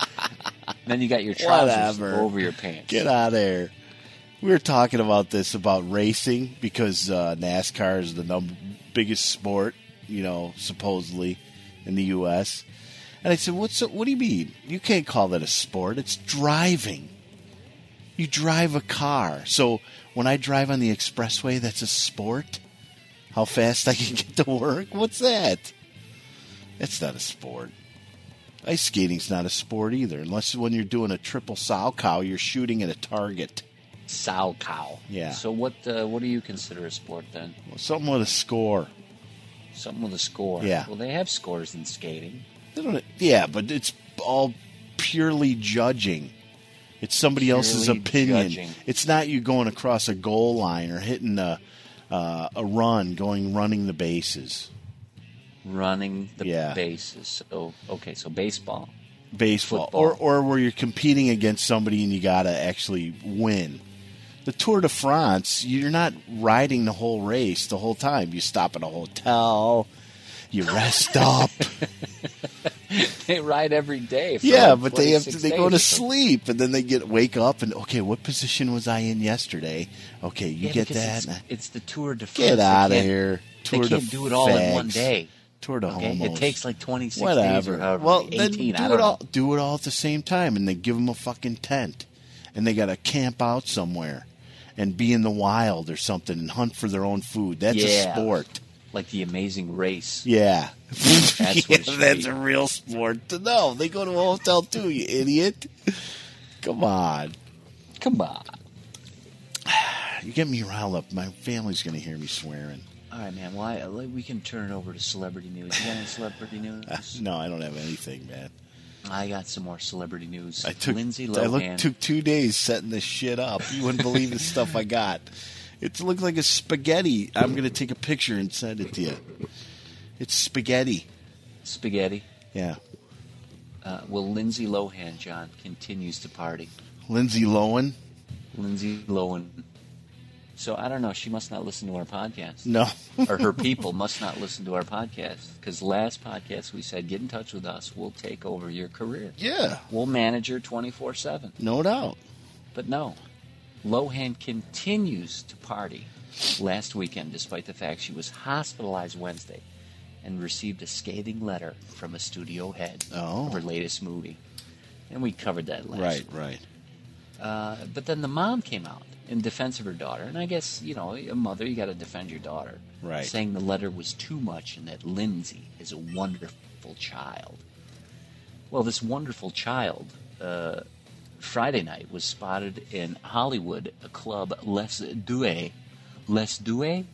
then you got your trousers Whatever. over your pants. Get out of there. We were talking about this about racing because uh, NASCAR is the num- biggest sport, you know, supposedly in the U S And I said, "What's the, what do you mean? You can't call that a sport. It's driving. You drive a car. So when I drive on the expressway, that's a sport? How fast I can get to work? What's that? That's not a sport. Ice skating's not a sport either, unless when you're doing a triple sow cow, you're shooting at a target. Sow cow. Yeah. So what uh, what do you consider a sport then? Well, something with a score. Something with a score. Yeah. Well, they have scores in skating. They don't, yeah, but it's all purely judging. It's somebody Purely else's opinion. judging. It's not you going across a goal line or hitting a uh, a run, going running the bases. Running the Yeah. bases. So okay, so baseball. Baseball, Football. or or where you're competing against somebody and you got to actually win. The Tour de France, you're not riding the whole race the whole time. You stop at a hotel, you rest up. They ride every day. For Yeah, like but they have to, twenty-six they go to days. sleep and then they get wake up and okay, what position was I in yesterday? Okay, you Yeah, get because that. It's, it's the Tour de France. Get They out of can't- here. They Tour can't de do it all in one fags. day. Tour de Okay, homos. it takes like twenty-six Whatever. days or however well, many, then eighteen. do I it don't all. know. Do it all at the same time, and they give them a fucking tent, and they got to camp out somewhere, and be in the wild or something, and hunt for their own food. That's Yeah. a sport. Like the Amazing Race. Yeah, That's yeah, what it should that's be. a real sport. No, they go to a hotel too. You idiot. Come on, Come on. you get me riled up. My family's gonna hear me swearing. All right, man. Well, I, we can turn it over to celebrity news. You got any celebrity news? No, I don't have anything, man. I got some more celebrity news. I took Lindsay I Lohan. looked, took two days setting this shit up. You wouldn't believe the stuff I got. It looked like a spaghetti. I'm going to take a picture and send it to you. It's spaghetti. Spaghetti. Yeah. Uh, well, Lindsay Lohan, John, continues to party. Lindsay Lohan? Lindsay Lohan. So I don't know. She must not listen to our podcast. No. Or her people must not listen to our podcast. Because last podcast we said, get in touch with us. We'll take over your career. Yeah. We'll manage her twenty-four seven. No doubt. But no. Lohan continues to party last weekend, despite the fact she was hospitalized Wednesday and received a scathing letter from a studio head Oh. of her latest movie. And we covered that last Right, week. right. Uh, but then the mom came out in defense of her daughter. And I guess, you know, a mother, you got to defend your daughter. Right. Saying the letter was too much and that Lindsay is a wonderful child. Well, this wonderful child, uh, Friday night, was spotted in Hollywood, a club Les Deux. Les Deux?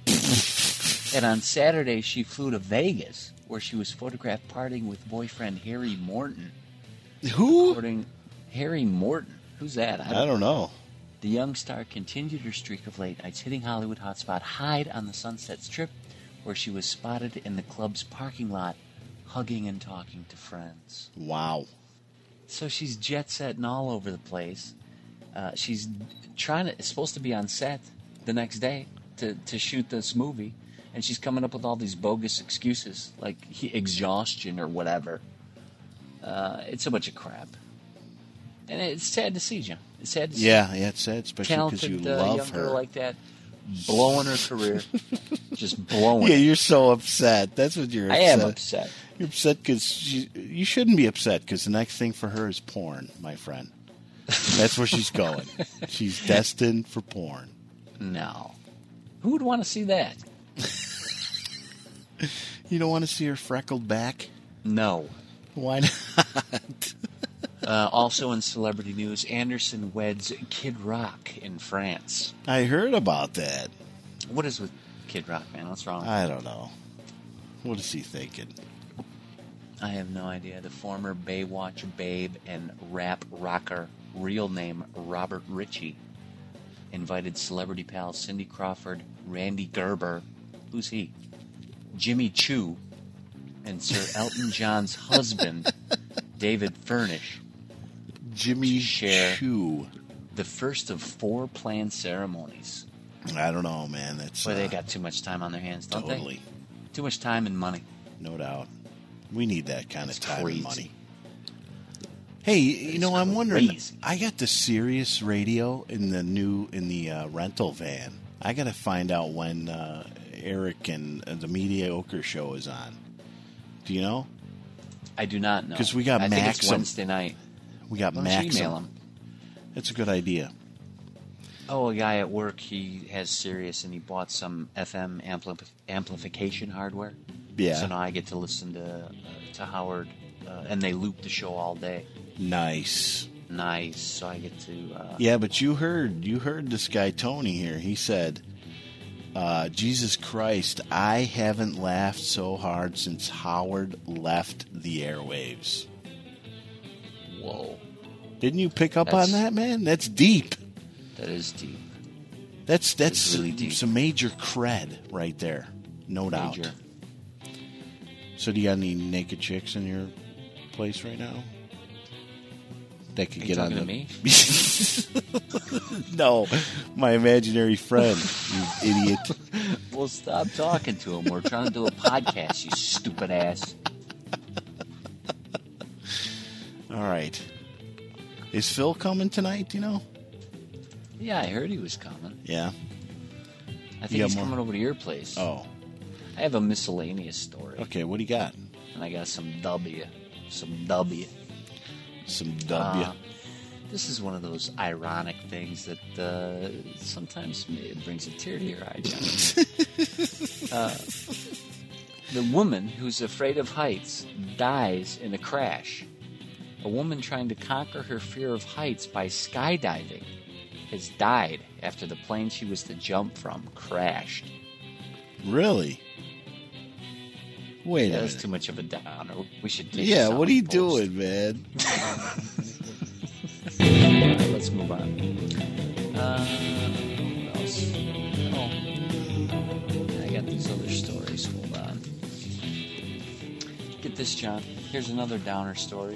And on Saturday, she flew to Vegas, where she was photographed partying with boyfriend Harry Morton. Who? According Harry Morton. Who's that? I don't know. The young star continued her streak of late nights, hitting Hollywood hotspot Hyde on the Sunset Strip, where she was spotted in the club's parking lot, hugging and talking to friends. Wow. So she's jet setting all over the place. Uh, she's trying to, supposed to be on set the next day to, to shoot this movie, and she's coming up with all these bogus excuses, like he, exhaustion or whatever. Uh, it's a bunch of crap. And it's sad to see, John. It's sad to see. Yeah, yeah, it's sad, especially because Talented you uh, love young her. girl like that, blowing her career, just blowing. Yeah, it. you're so upset. That's what you're I upset. am upset. You're upset because you shouldn't be upset because the next thing for her is porn, my friend. That's where she's going. She's destined for porn. No, who would want to see that? You don't want to see her freckled back? No. Why not? Uh, also in celebrity news, Anderson weds Kid Rock in France. I heard about that. What is with Kid Rock, man? What's wrong? I don't know. What is he thinking? I have no idea. The former Baywatch babe and rap rocker, real name Robert Ritchie, invited celebrity pals Cindy Crawford, Randy Gerber, who's he? Jimmy Choo, and Sir Elton John's husband, David Furnish, Jimmy Share. Choo. the first of four planned ceremonies. I don't know, man. That's Boy, uh, they got too much time on their hands, don't totally, they? Too much time and money. no doubt. We need that kind It's of time crazy. and money. Hey, you It's know, I'm wondering. crazy. I got the Sirius radio in the new in the uh, rental van. I got to find out when uh, Eric and uh, the Mediocre Show is on. Do you know? I do not know. 'Cause we got I think it's Maxim. Wednesday night. We got Why don't you Maxim. email him? That's a good idea. Oh, a guy at work, he has Sirius, and he bought some F M ampli- amplification hardware. Yeah. So now I get to listen to uh, to Howard, uh, and they loop the show all day. Nice. Nice. So I get to... Uh, Yeah, but you heard you heard this guy Tony here. He said, uh, "Jesus Christ, I haven't laughed so hard since Howard left the airwaves." Whoa. Didn't you pick up That's- on that, man? That's deep. That is deep. That's that's It's really deep. some major cred right there, no doubt. Major. So, do you got any naked chicks in your place right now? That could Are you get on talking the. to me? No, my imaginary friend, you idiot. Well, stop talking to him. We're trying to do a podcast, you stupid ass. All right. Is Phil coming tonight? Do you know? Yeah, I heard he was coming. Yeah. I think You got he's more? coming over to your place. Oh. I have a miscellaneous story. Okay. What do you got? And I got some W. Some W. Some W. Uh, this is one of those ironic things that uh, sometimes it brings a tear to your eye, John. uh, the woman who's afraid of heights dies in a crash. A woman trying to conquer her fear of heights by skydiving has died after the plane she was to jump from crashed. Really? Wait Yeah, a that's minute. too much of a downer. We should take Yeah. this What out are you and post. doing, man? All right, let's move on. Uh, what else? Oh, I got these other stories. Hold on. Get this, John. Here's another downer story.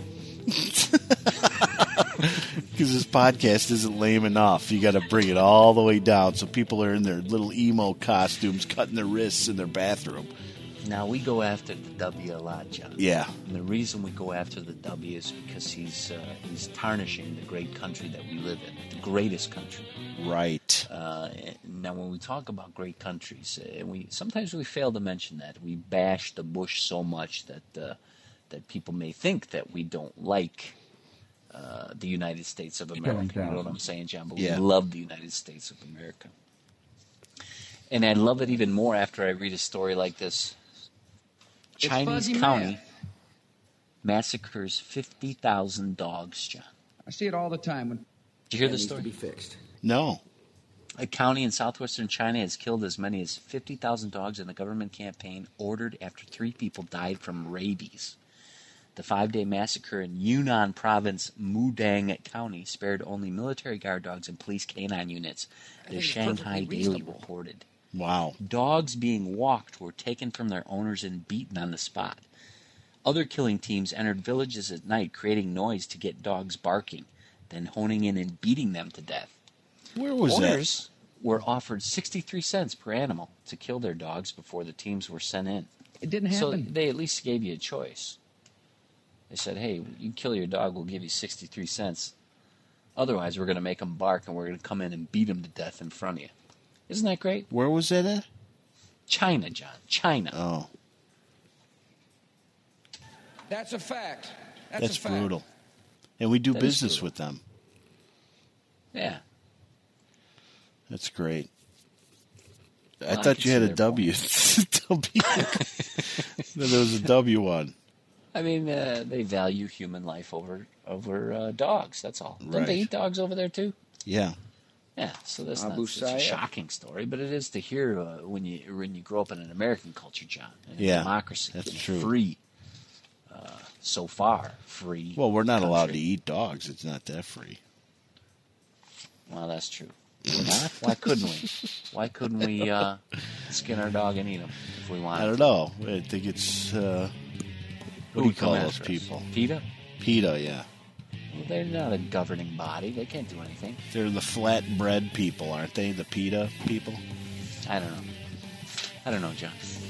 Because this podcast isn't lame enough. You got to bring it all the way down so people are in their little emo costumes, cutting their wrists in their bathroom. Now, we go after the W a lot, John. Yeah. And the reason we go after the W is because he's uh, he's tarnishing the great country that we live in, the greatest country. Right. Uh, now, when we talk about great countries, uh, we sometimes we fail to mention that we bash the Bush so much that uh, that people may think that we don't like uh, the United States of America. You know what I'm saying, John? But Yeah. we love the United States of America, and I love it even more after I read a story like this. Chinese fuzzy county math. massacres fifty thousand dogs, John. I see it all the time when Did you hear that this needs to story? be fixed. No. A county in southwestern China has killed as many as fifty thousand dogs in a government campaign ordered after three people died from rabies. The five-day massacre in Yunnan province, Mudang County, spared only military guard dogs and police canine units, the think it's Shanghai perfectly Daily reasonable. reported. Wow. Dogs being walked were taken from their owners and beaten on the spot. Other killing teams entered villages at night, creating noise to get dogs barking, then honing in and beating them to death. Where was Owners were offered sixty-three cents per animal to kill their dogs before the teams were sent in. It didn't So happen. they at least gave you a choice. They said, hey, you kill your dog, we'll give you sixty-three cents. Otherwise, we're going to make them bark and we're going to come in and beat them to death in front of you. Isn't that great? that? Where was that at? China, John. China. Oh, That's a fact. That's, that's a fact. brutal. And we do That is business brutal. with them. Yeah. That's great. I Well, I thought can you had see a their W. W. No, there was a W one. I mean, uh, they value human life over over uh, dogs. That's all. Don't Right. they eat dogs over there too? Yeah. Yeah. So that's not Abu such a Sayyaf. shocking story, but it is to hear uh, when you when you grow up in an American culture, John. In a Yeah, democracy. that's in a true. Free. Uh, so far, free. Well, we're not allowed to country. eat dogs. It's not that free. Well, that's true. We're not. Why couldn't we? Why couldn't we uh, skin our dog and eat him if we wanted? I don't know. I think it's uh, what do you would come call those after us? people? PETA? PETA, yeah. Well, they're not a governing body. They can't do anything. They're the flatbread people, aren't they? The PETA people. I don't know. I don't know, John.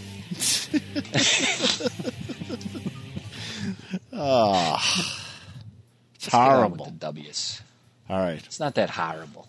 Oh, it's Let's get on horrible. with the W's. All right. It's not that horrible.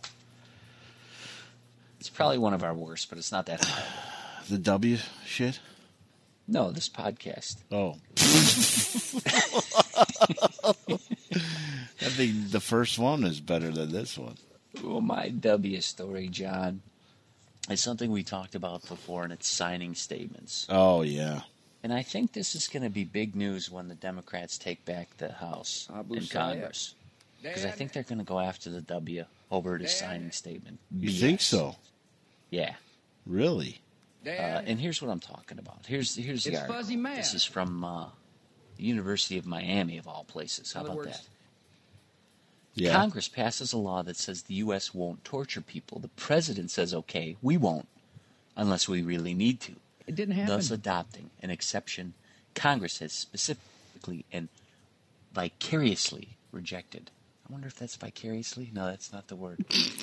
It's probably one of our worst, but it's not that horrible. The W shit? No, this podcast. Oh. I think the first one is better than this one. Well, my W story, John, is something we talked about before, and it's signing statements. Oh, yeah. And I think this is going to be big news when the Democrats take back the House Abu and Sayyaf. Congress. Because I Dad. think they're going to go after the W over the Dad. signing statement. You B S. think so? Yeah. Really? Uh, Dad, and here's what I'm talking about. Here's here's the It's article. fuzzy math. This is from uh, the University of Miami, of all places. How In other about words, that? Yeah. Congress passes a law that says the U S won't torture people. The president says, okay, we won't, unless we really need to. it didn't happen. Thus adopting an exception Congress has specifically and vicariously rejected. I wonder if that's vicariously? No, that's not the word.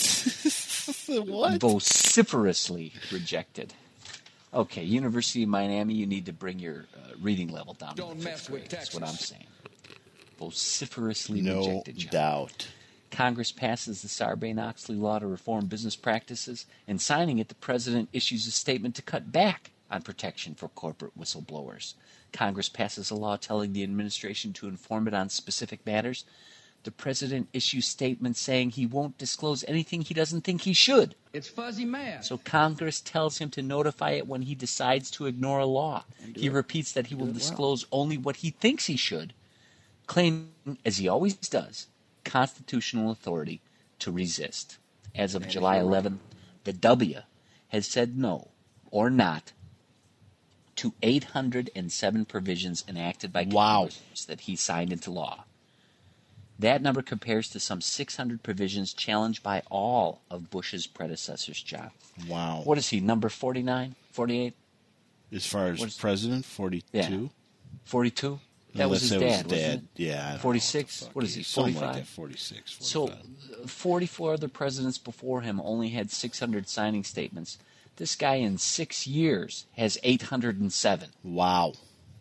What? Vociferously rejected. Okay, University of Miami, you need to bring your uh, reading level down. Don't to the mess fifth with grade. That's what I'm Texas. saying. Vociferously No rejected. John. doubt. Congress passes the Sarbanes-Oxley law to reform business practices, and signing it, the president issues a statement to cut back on protection for corporate whistleblowers. Congress passes a law telling the administration to inform it on specific matters. The president issues statements saying he won't disclose anything he doesn't think he should. It's fuzzy math. So Congress tells him to notify it when he decides to ignore a law. And do He it- repeats that he will do it well. disclose only what he thinks he should, claiming, as he always does, constitutional authority to resist. As of And if July you're right. eleventh, the W has said no or not to eight hundred seven provisions enacted by Wow. Congress that he signed into law. That number compares to some six hundred provisions challenged by all of Bush's predecessors, John. Wow. What is he, number forty-nine, forty-eight, As far as what is- president, forty-two? forty-two? That was his Unless dad, it was wasn't dad. it? Yeah. I don't know forty-six? the fuck What is he, Something forty-five? like that, forty-six, So, forty-five. uh, forty-four other presidents before him only had six hundred signing statements. This guy in six years has eight hundred seven. Wow.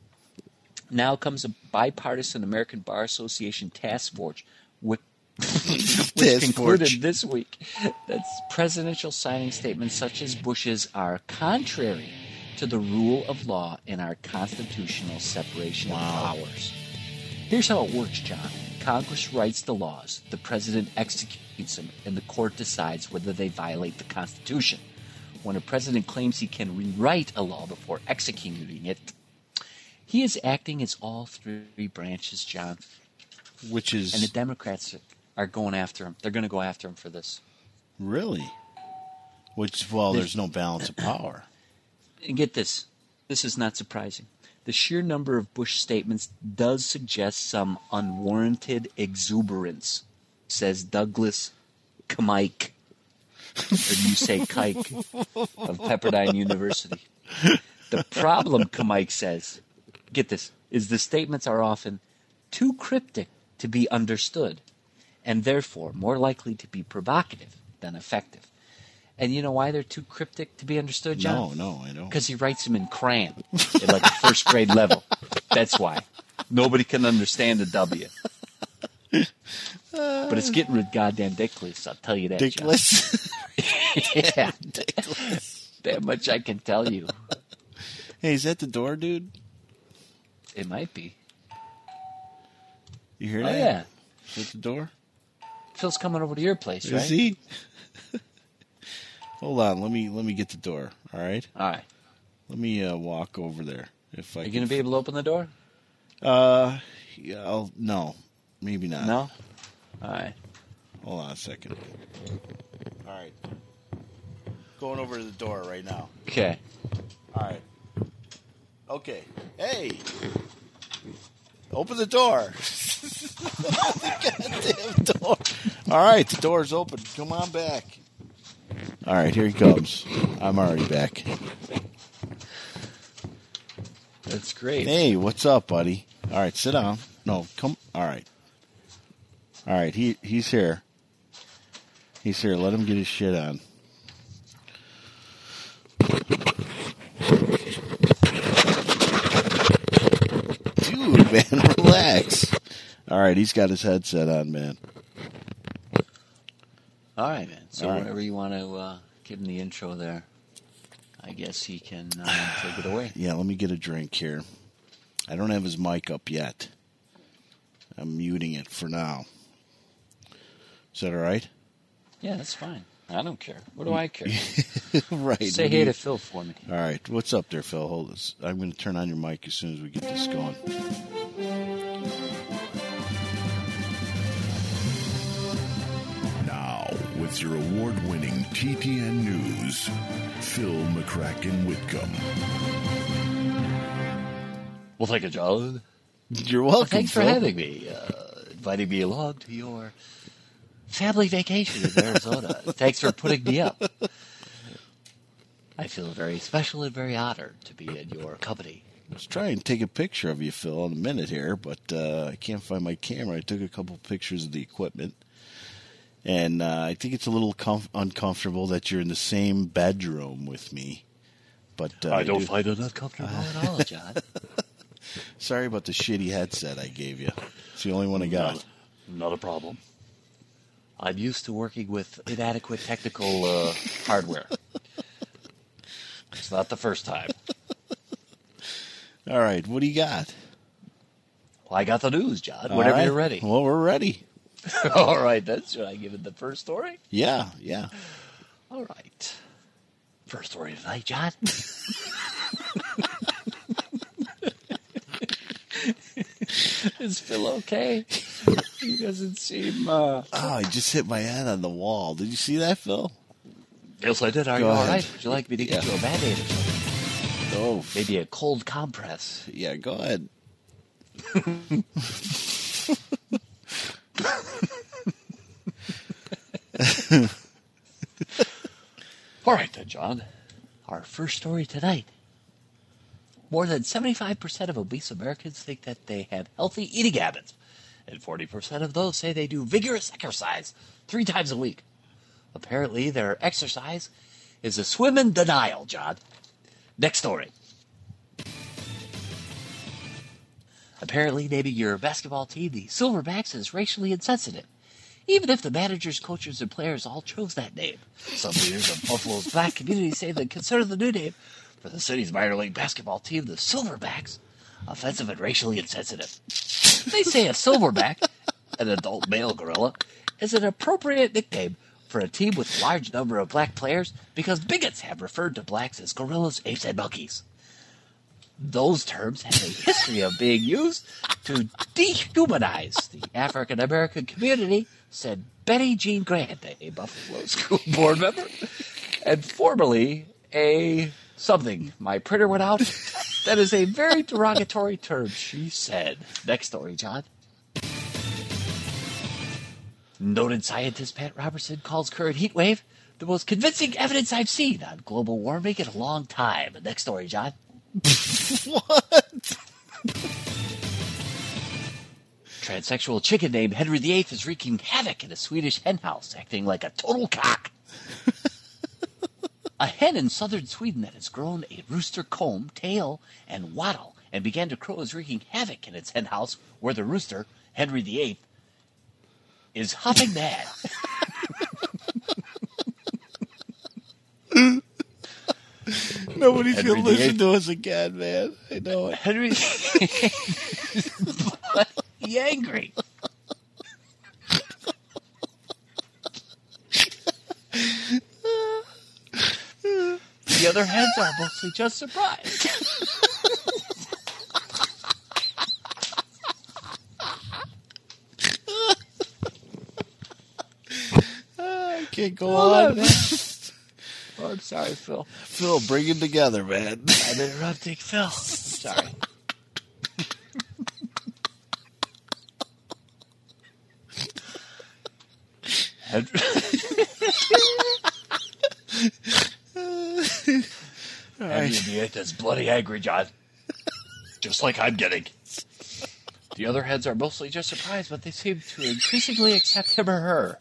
Now comes a bipartisan American Bar Association task force, which, which Task concluded force. this week that presidential signing statements such as Bush's are contrary to the rule of law and our constitutional separation Wow. of powers. Here's how it works, John. Congress writes the laws, the president executes them, and the court decides whether they violate the Constitution. When a president claims he can rewrite a law before executing it, he is acting as all three branches, John. Which is And the Democrats are going after him. They're going to go after him for this. really? Which, well, There's- there's no balance of power. And get this. This is not surprising. The sheer number of Bush statements does suggest some unwarranted exuberance, says Douglas Kamike, or you say Kike, of Pepperdine University. The problem, Kamike says, get this, is the statements are often too cryptic to be understood, and therefore more likely to be provocative than effective. And you know why they're too cryptic to be understood, John? No, no, I don't. Because he writes them in crayon at like a first grade level. That's why. Nobody can understand the W. But it's getting rid goddamn ridiculous, I'll tell you that, Dickless. John. Yeah. That much I can tell you. Hey, is that the door, dude? It might be. You hear Oh, that? yeah. Is that the door? Phil's coming over to your place, right? Is he? Hold on, let me let me get the door. All right, All right. let me uh, walk over there. If I Are you can going to be able to open the door? Uh, yeah, I'll, no, maybe not. No? All right. Hold on a second. All right, going over to the door right now. Okay. All right. Okay. Hey, open the door. Goddamn door. All right, the door's open. Come on back. All right, here he comes. I'm already back. That's great. Hey, what's up, buddy? All right, sit down. No, come. All right. All right, he he's here. He's here. Let him get his shit on. Dude, man, relax. All right, he's got his headset on, man. All right, man. So All right. whenever you want to uh, give him the intro there, I guess he can uh, take it away. Yeah, let me get a drink here. I don't have his mic up yet. I'm muting it for now. Is that all right? Yeah, that's fine. I don't care. What do I care? Right. Say What do hey you- to Phil for me. All right. What's up there, Phil? Hold this. I'm going to turn on your mic as soon as we get this going. Now, with your award-winning T T N News, Phil McCracken Whitcomb. Well, thank you, John. You're welcome, Well, thanks for Phil. having me, uh, inviting me along to your family vacation in Arizona. Thanks for putting me up. I feel very special and very honored to be in your company. I was trying to take a picture of you, Phil, in a minute here, but uh, I can't find my camera. I took a couple pictures of the equipment, and uh, I think it's a little comf- uncomfortable that you're in the same bedroom with me. But uh, I don't do- find it uncomfortable at all, John. Sorry about the shitty headset I gave you. It's the only one I got. Not, not a problem. I'm used to working with inadequate technical uh, hardware. It's not the first time. All right, what do you got? Well, I got the news, John. All Whenever right. you're ready. Well, we're ready. All right, then. Should I give it the first story? Yeah, yeah. All right. First story tonight, John. Is Phil okay? He doesn't seem... Uh... Oh, I just hit my head on the wall. Did you see that, Phil? Yes, I did. Are Go you all ahead. right? Would you like me to get Yeah. you a Band-Aid or something? Oh, Maybe a cold compress. yeah, go ahead. All right, then, John. Our first story tonight. More than seventy-five percent of obese Americans think that they have healthy eating habits, and forty percent of those say they do vigorous exercise three times a week. Apparently, their exercise is a swim in denial, John. Next story. Apparently, naming your basketball team the Silverbacks is racially insensitive, even if the managers, coaches, and players all chose that name. Some leaders of Buffalo's black community say they consider the new name for the city's minor league basketball team, the Silverbacks, offensive and racially insensitive. They say a silverback, an adult male gorilla, is an appropriate nickname for a team with a large number of black players because bigots have referred to blacks as gorillas, apes, and monkeys. Those terms have a history of being used to dehumanize the African American community, said Betty Jean Grant, a Buffalo School Board member, and formerly a something. My printer went out. That is a very derogatory term, she said. Next story, John. Noted scientist Pat Robertson calls current heat wave the most convincing evidence I've seen on global warming in a long time. Next story, John. What? Transsexual chicken named Henry the Eighth is wreaking havoc in a Swedish henhouse, acting like a total cock. A hen in southern Sweden that has grown a rooster comb, tail, and wattle, and began to crow is wreaking havoc in its henhouse, where the rooster, Henry the Eighth, is hopping mad. Nobody's Henry going to the listen Eighth. to us again, man. I know it. Henry the angry. The other hens are mostly just surprised. I can't go Oh, on. Oh, I'm sorry, Phil. Phil, bring it together, man. I'm interrupting Phil. Sorry. Henry, Henry the Eighth is bloody angry, John. Just like I'm getting. The other heads are mostly just surprised, but they seem to increasingly accept him or her.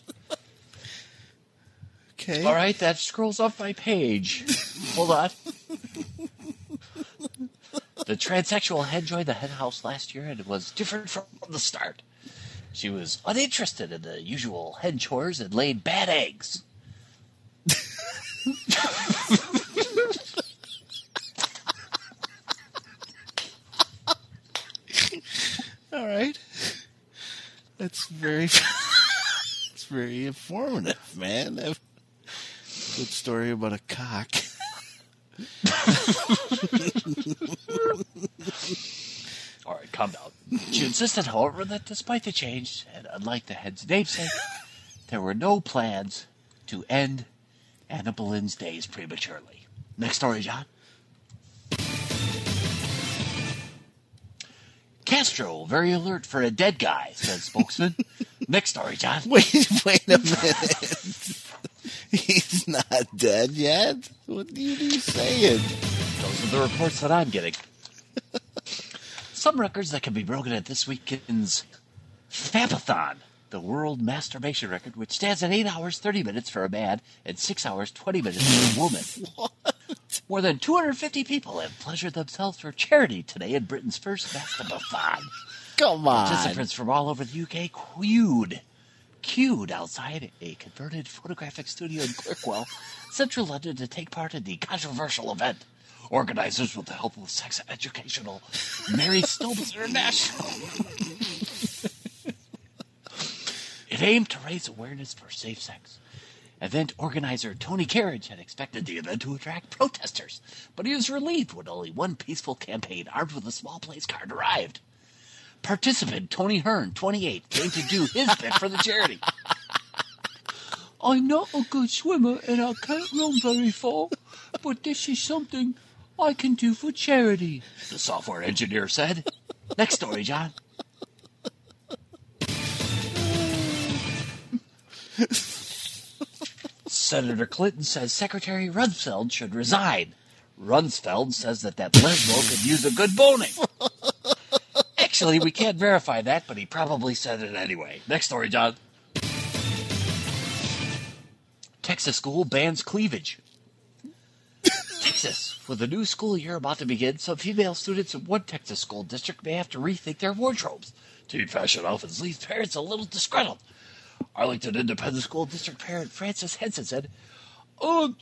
Okay. All right, that scrolls off my page. Hold on. The transsexual hen joined the hen house last year and it was different from the start. She was uninterested in the usual hen chores and laid bad eggs. All right. That's very, it's very informative, man. Good story about a cock. All right, calm down. She insisted, however, that despite the change, and unlike the head's namesake, there were no plans to end Anna Boleyn's days prematurely. Next story, John. Castro, very alert for a dead guy, said spokesman. Next story, John. Wait, wait a minute. He's not dead yet? What are you saying? Those are the reports that I'm getting. Some records that can be broken at this weekend's Fabathon, the world masturbation record, which stands at eight hours, thirty minutes for a man and six hours, twenty minutes for a woman. What? More than two hundred fifty people have pleasured themselves for charity today in Britain's first Masturbathon. Come on. Participants from all over the U K queued, queued outside a converted photographic studio in Clerkenwell, central London, to take part in the controversial event. Organizers, with the help of sex educational Mary Stolz International, it aimed to raise awareness for safe sex. Event organizer Tony Carriage had expected the event to attract protesters, but he was relieved when only one peaceful campaign armed with a small place card arrived. Participant Tony Hearn, twenty-eight, came to do his bit for the charity. I'm not a good swimmer and I can't run very far, but this is something I can do for charity, the software engineer said. Next story, John. Senator Clinton says Secretary Rumsfeld should resign. Rumsfeld says that that lesbo could use a good boning. Actually, we can't verify that, but he probably said it anyway. Next story, John. Texas school bans cleavage. Texas. With the new school year about to begin, some female students in one Texas school district may have to rethink their wardrobes. Teen fashion outfits leave parents a little disgruntled. Arlington Independent School District parent Francis Henson said, "Oh,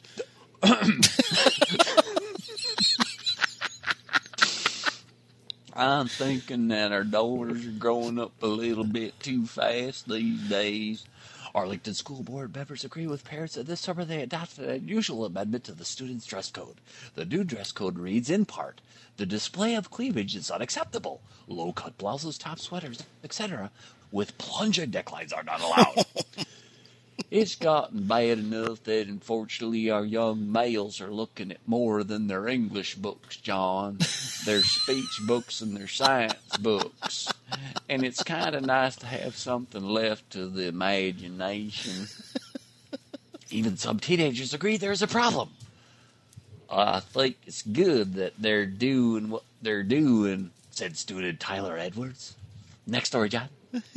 I'm thinking that our daughters are growing up a little bit too fast these days." Arlington School Board members agree with parents that this summer they adopted an unusual amendment to the students' dress code. The new dress code reads, in part, the display of cleavage is unacceptable. Low-cut blouses, top sweaters, et cetera, with plunging necklines are not allowed. It's gotten bad enough that, unfortunately, our young males are looking at more than their English books, John. Their speech books and their science books. And it's kind of nice to have something left to the imagination. Even some teenagers agree there's a problem. I think it's good that they're doing what they're doing, said student Tyler Edwards. Next story, John.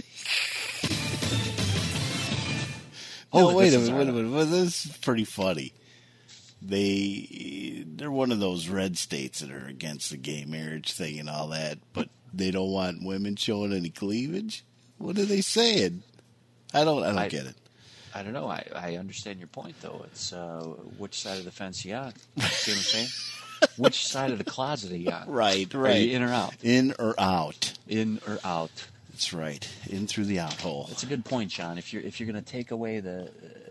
Oh, Oh, wait this a is minute, wait a our- minute. Well, this is pretty funny. They, they're one of those red states that are against the gay marriage thing and all that, but they don't want women showing any cleavage? What are they saying? I don't, I don't I- get it. I don't know. I, I understand your point, though. It's uh, which side of the fence you on? See what I'm saying? Which side of the closet are you on? Right, Are right. you in or out? In or out. In or out? That's right. In through the out hole. That's a good point, John. If you're if you're going to take away the, uh,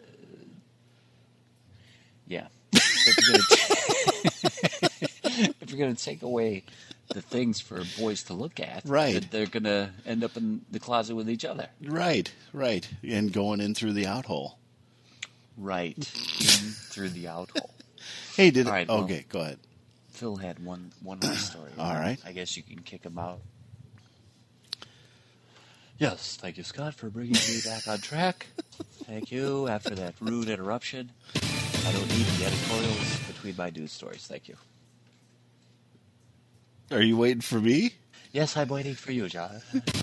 yeah, if you're gonna if you're going to take away the things for boys to look at, Right. that they're going to end up in the closet with each other. Right, right. And going in through the out hole. Right, in through the out hole. Hey, did All it? right, well- Okay, go ahead. Phil had one one last story. All right. I guess you can kick him out. Yes, thank you, Scott, for bringing me back on track. Thank you. After that rude interruption, I don't need the editorials between my news stories. Thank you. Are you waiting for me? Yes, I'm waiting for you, John.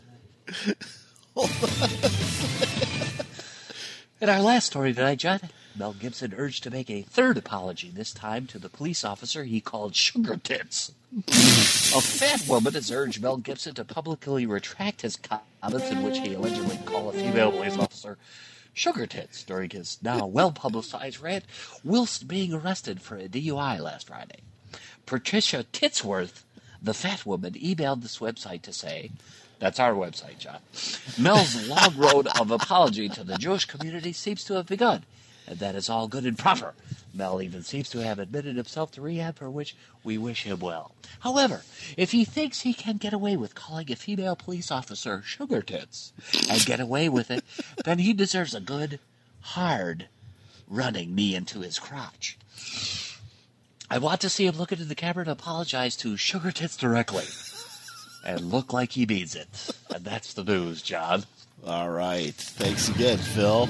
In our last story tonight, John, Mel Gibson urged to make a third apology, this time to the police officer he called Sugar Tits. A fat woman has urged Mel Gibson to publicly retract his comments in which he allegedly called a female police officer Sugar Tits during his now well-publicized rant whilst being arrested for a D U I last Friday. Patricia Titsworth, the fat woman, emailed this website to say, That's our website, John. Mel's long road of apology to the Jewish community seems to have begun, and that is all good and proper. Mel even seems to have admitted himself to rehab, for which we wish him well. However, if he thinks he can get away with calling a female police officer sugar tits and get away with it, then he deserves a good, hard running knee into his crotch. I want to see him look into the camera and apologize to sugar tits directly. And look like he means it. And that's the news, John. All right. Thanks again, Phil.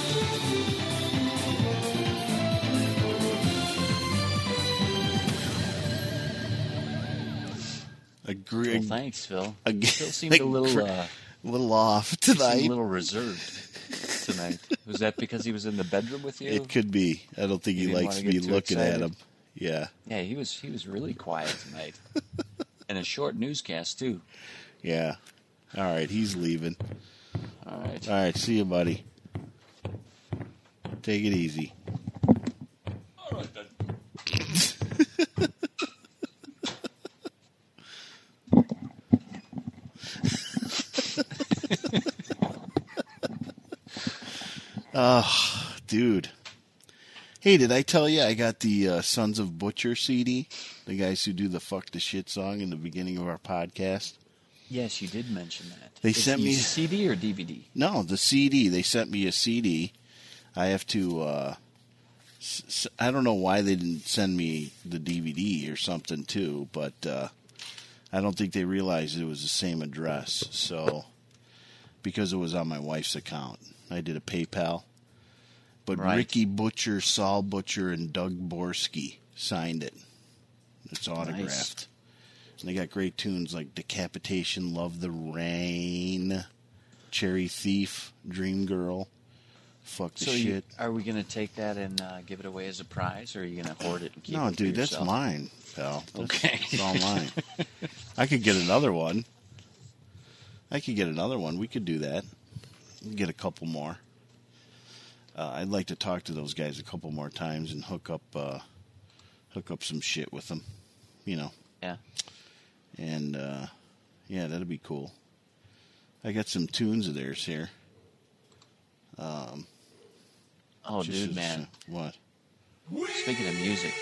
Agree. Well, thanks, Phil. Again, Phil seemed a little, uh, a little off seemed tonight. a little reserved tonight. Was that because he was in the bedroom with you? It could be. I don't think You he didn't likes wanna me get too looking at excited? him. Yeah. Yeah, he was. He was really quiet tonight, and a short newscast too. Yeah. All right. He's leaving. All right. All right. See you, buddy. Take it easy. All right then. Oh, dude. Hey, did I tell you I got the uh, Sons of Butcher C D? The guys who do the Fuck the Shit song in the beginning of our podcast? Yes, you did mention that. They Is sent he me- C D or D V D. No, the C D. They sent me a C D. I have to, uh, s- s- I don't know why they didn't send me the D V D or something too, but uh, I don't think they realized it was the same address. So, because it was on my wife's account, I did a PayPal. But Right. Ricky Butcher, Saul Butcher, and Doug Borski signed it. It's autographed. Nice. And they got great tunes like Decapitation, Love the Rain, Cherry Thief, Dream Girl, Fuck the So, you, Shit. are we going to take that and uh, give it away as a prize, or are you going to hoard it and keep No, it for dude, that's yourself? mine, pal. That's, Okay. It's all mine. I could get another one. I could get another one. We could do that. Get a couple more. Uh, I'd like to talk to those guys a couple more times and hook up, uh, hook up some shit with them. You know. Yeah. And uh, yeah, that'd be cool. I got some tunes of theirs here. Um, Oh, just dude, as- man. What? Speaking of music,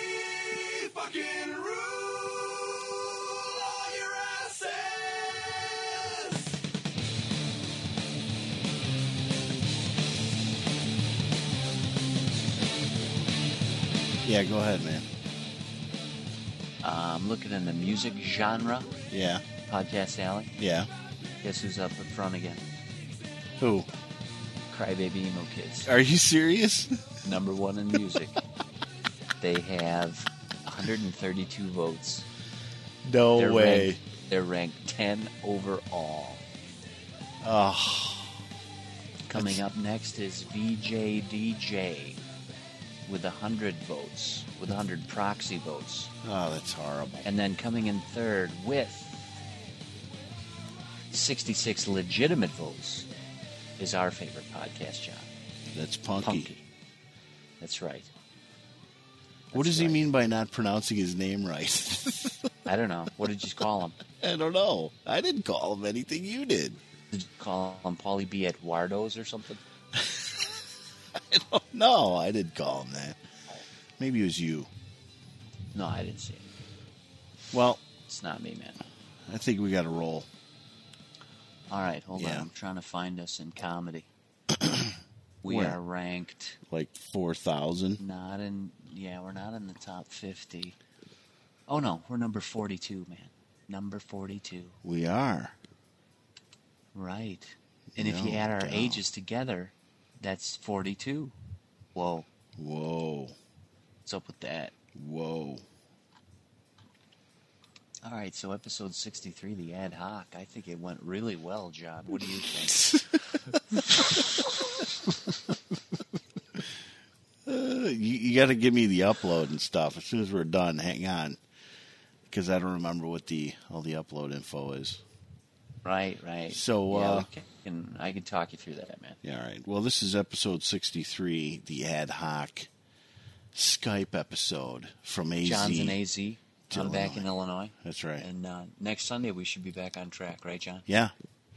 Yeah, go ahead, man. uh, I'm looking in the music genre, Yeah, Podcast Alley. yeah. Guess who's up in front again? Who? Crybaby Emo Kids. Are you serious? Number one in music. They have one hundred thirty-two votes. No They're way. Ranked, they're ranked ten overall. Oh, Coming up next is V J D J with one hundred votes, with one hundred proxy votes. oh, that's horrible. And then coming in third with sixty-six legitimate votes is our favorite podcast, John. That's punky. Punky. That's right. What That's does he right. mean by not pronouncing his name right? I don't know. What did you call him? I don't know. I didn't call him anything. You did. Did you call him Paulie B. Eduardo's or something? I don't know. I didn't call him that. Maybe it was you. No, I didn't see it. Well, It's not me, man. I think we got to roll. All right, hold Yeah. on. I'm trying to find us in comedy. We Where? are ranked Like four thousand. not in, yeah, we're not in the top fifty. Oh, no, we're number forty-two, man. Number forty-two. We are. Right. And if you No add our doubt. ages together, that's forty-two. Whoa. Whoa. What's up with that? Whoa. All right, so episode sixty-three, the ad hoc. I think it went really well, John. What do you think? Uh, you you got to give me the upload and stuff as soon as we're done. Hang on, because I don't remember what the all the upload info is. Right, right. So, yeah, uh, we can, I can talk you through that, man. Yeah, all right. Well, this is episode sixty-three, the ad hoc Skype episode from A Z. John's in A Z. to I'm back in Illinois. Illinois. That's right. And uh, next Sunday we should be back on track, right, John? Yeah,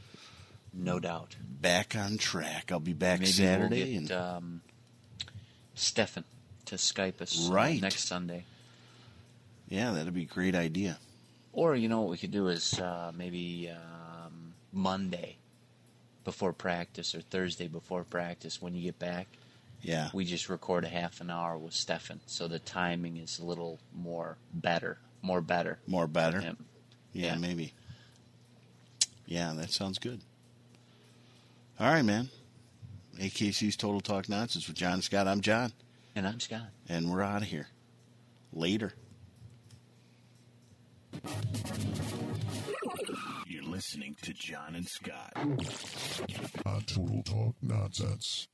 No doubt. Back on track. I'll be back Maybe Saturday. We'll get, and um, Stefan to Skype us Right. uh, next Sunday. Yeah, that'd be a great idea. Or, you know, what we could do is uh, maybe um, Monday before practice or Thursday before practice when you get back. Yeah. We just record a half an hour with Stefan, so the timing is a little more better, more better. More better. for him. Yeah, Yeah. maybe. Yeah, that sounds good. All right, man. A K C's Total Talk Nonsense with John Scott. I'm John. And I'm Scott. And we're out of here. Later. You're listening to John and Scott on Total Talk Nonsense.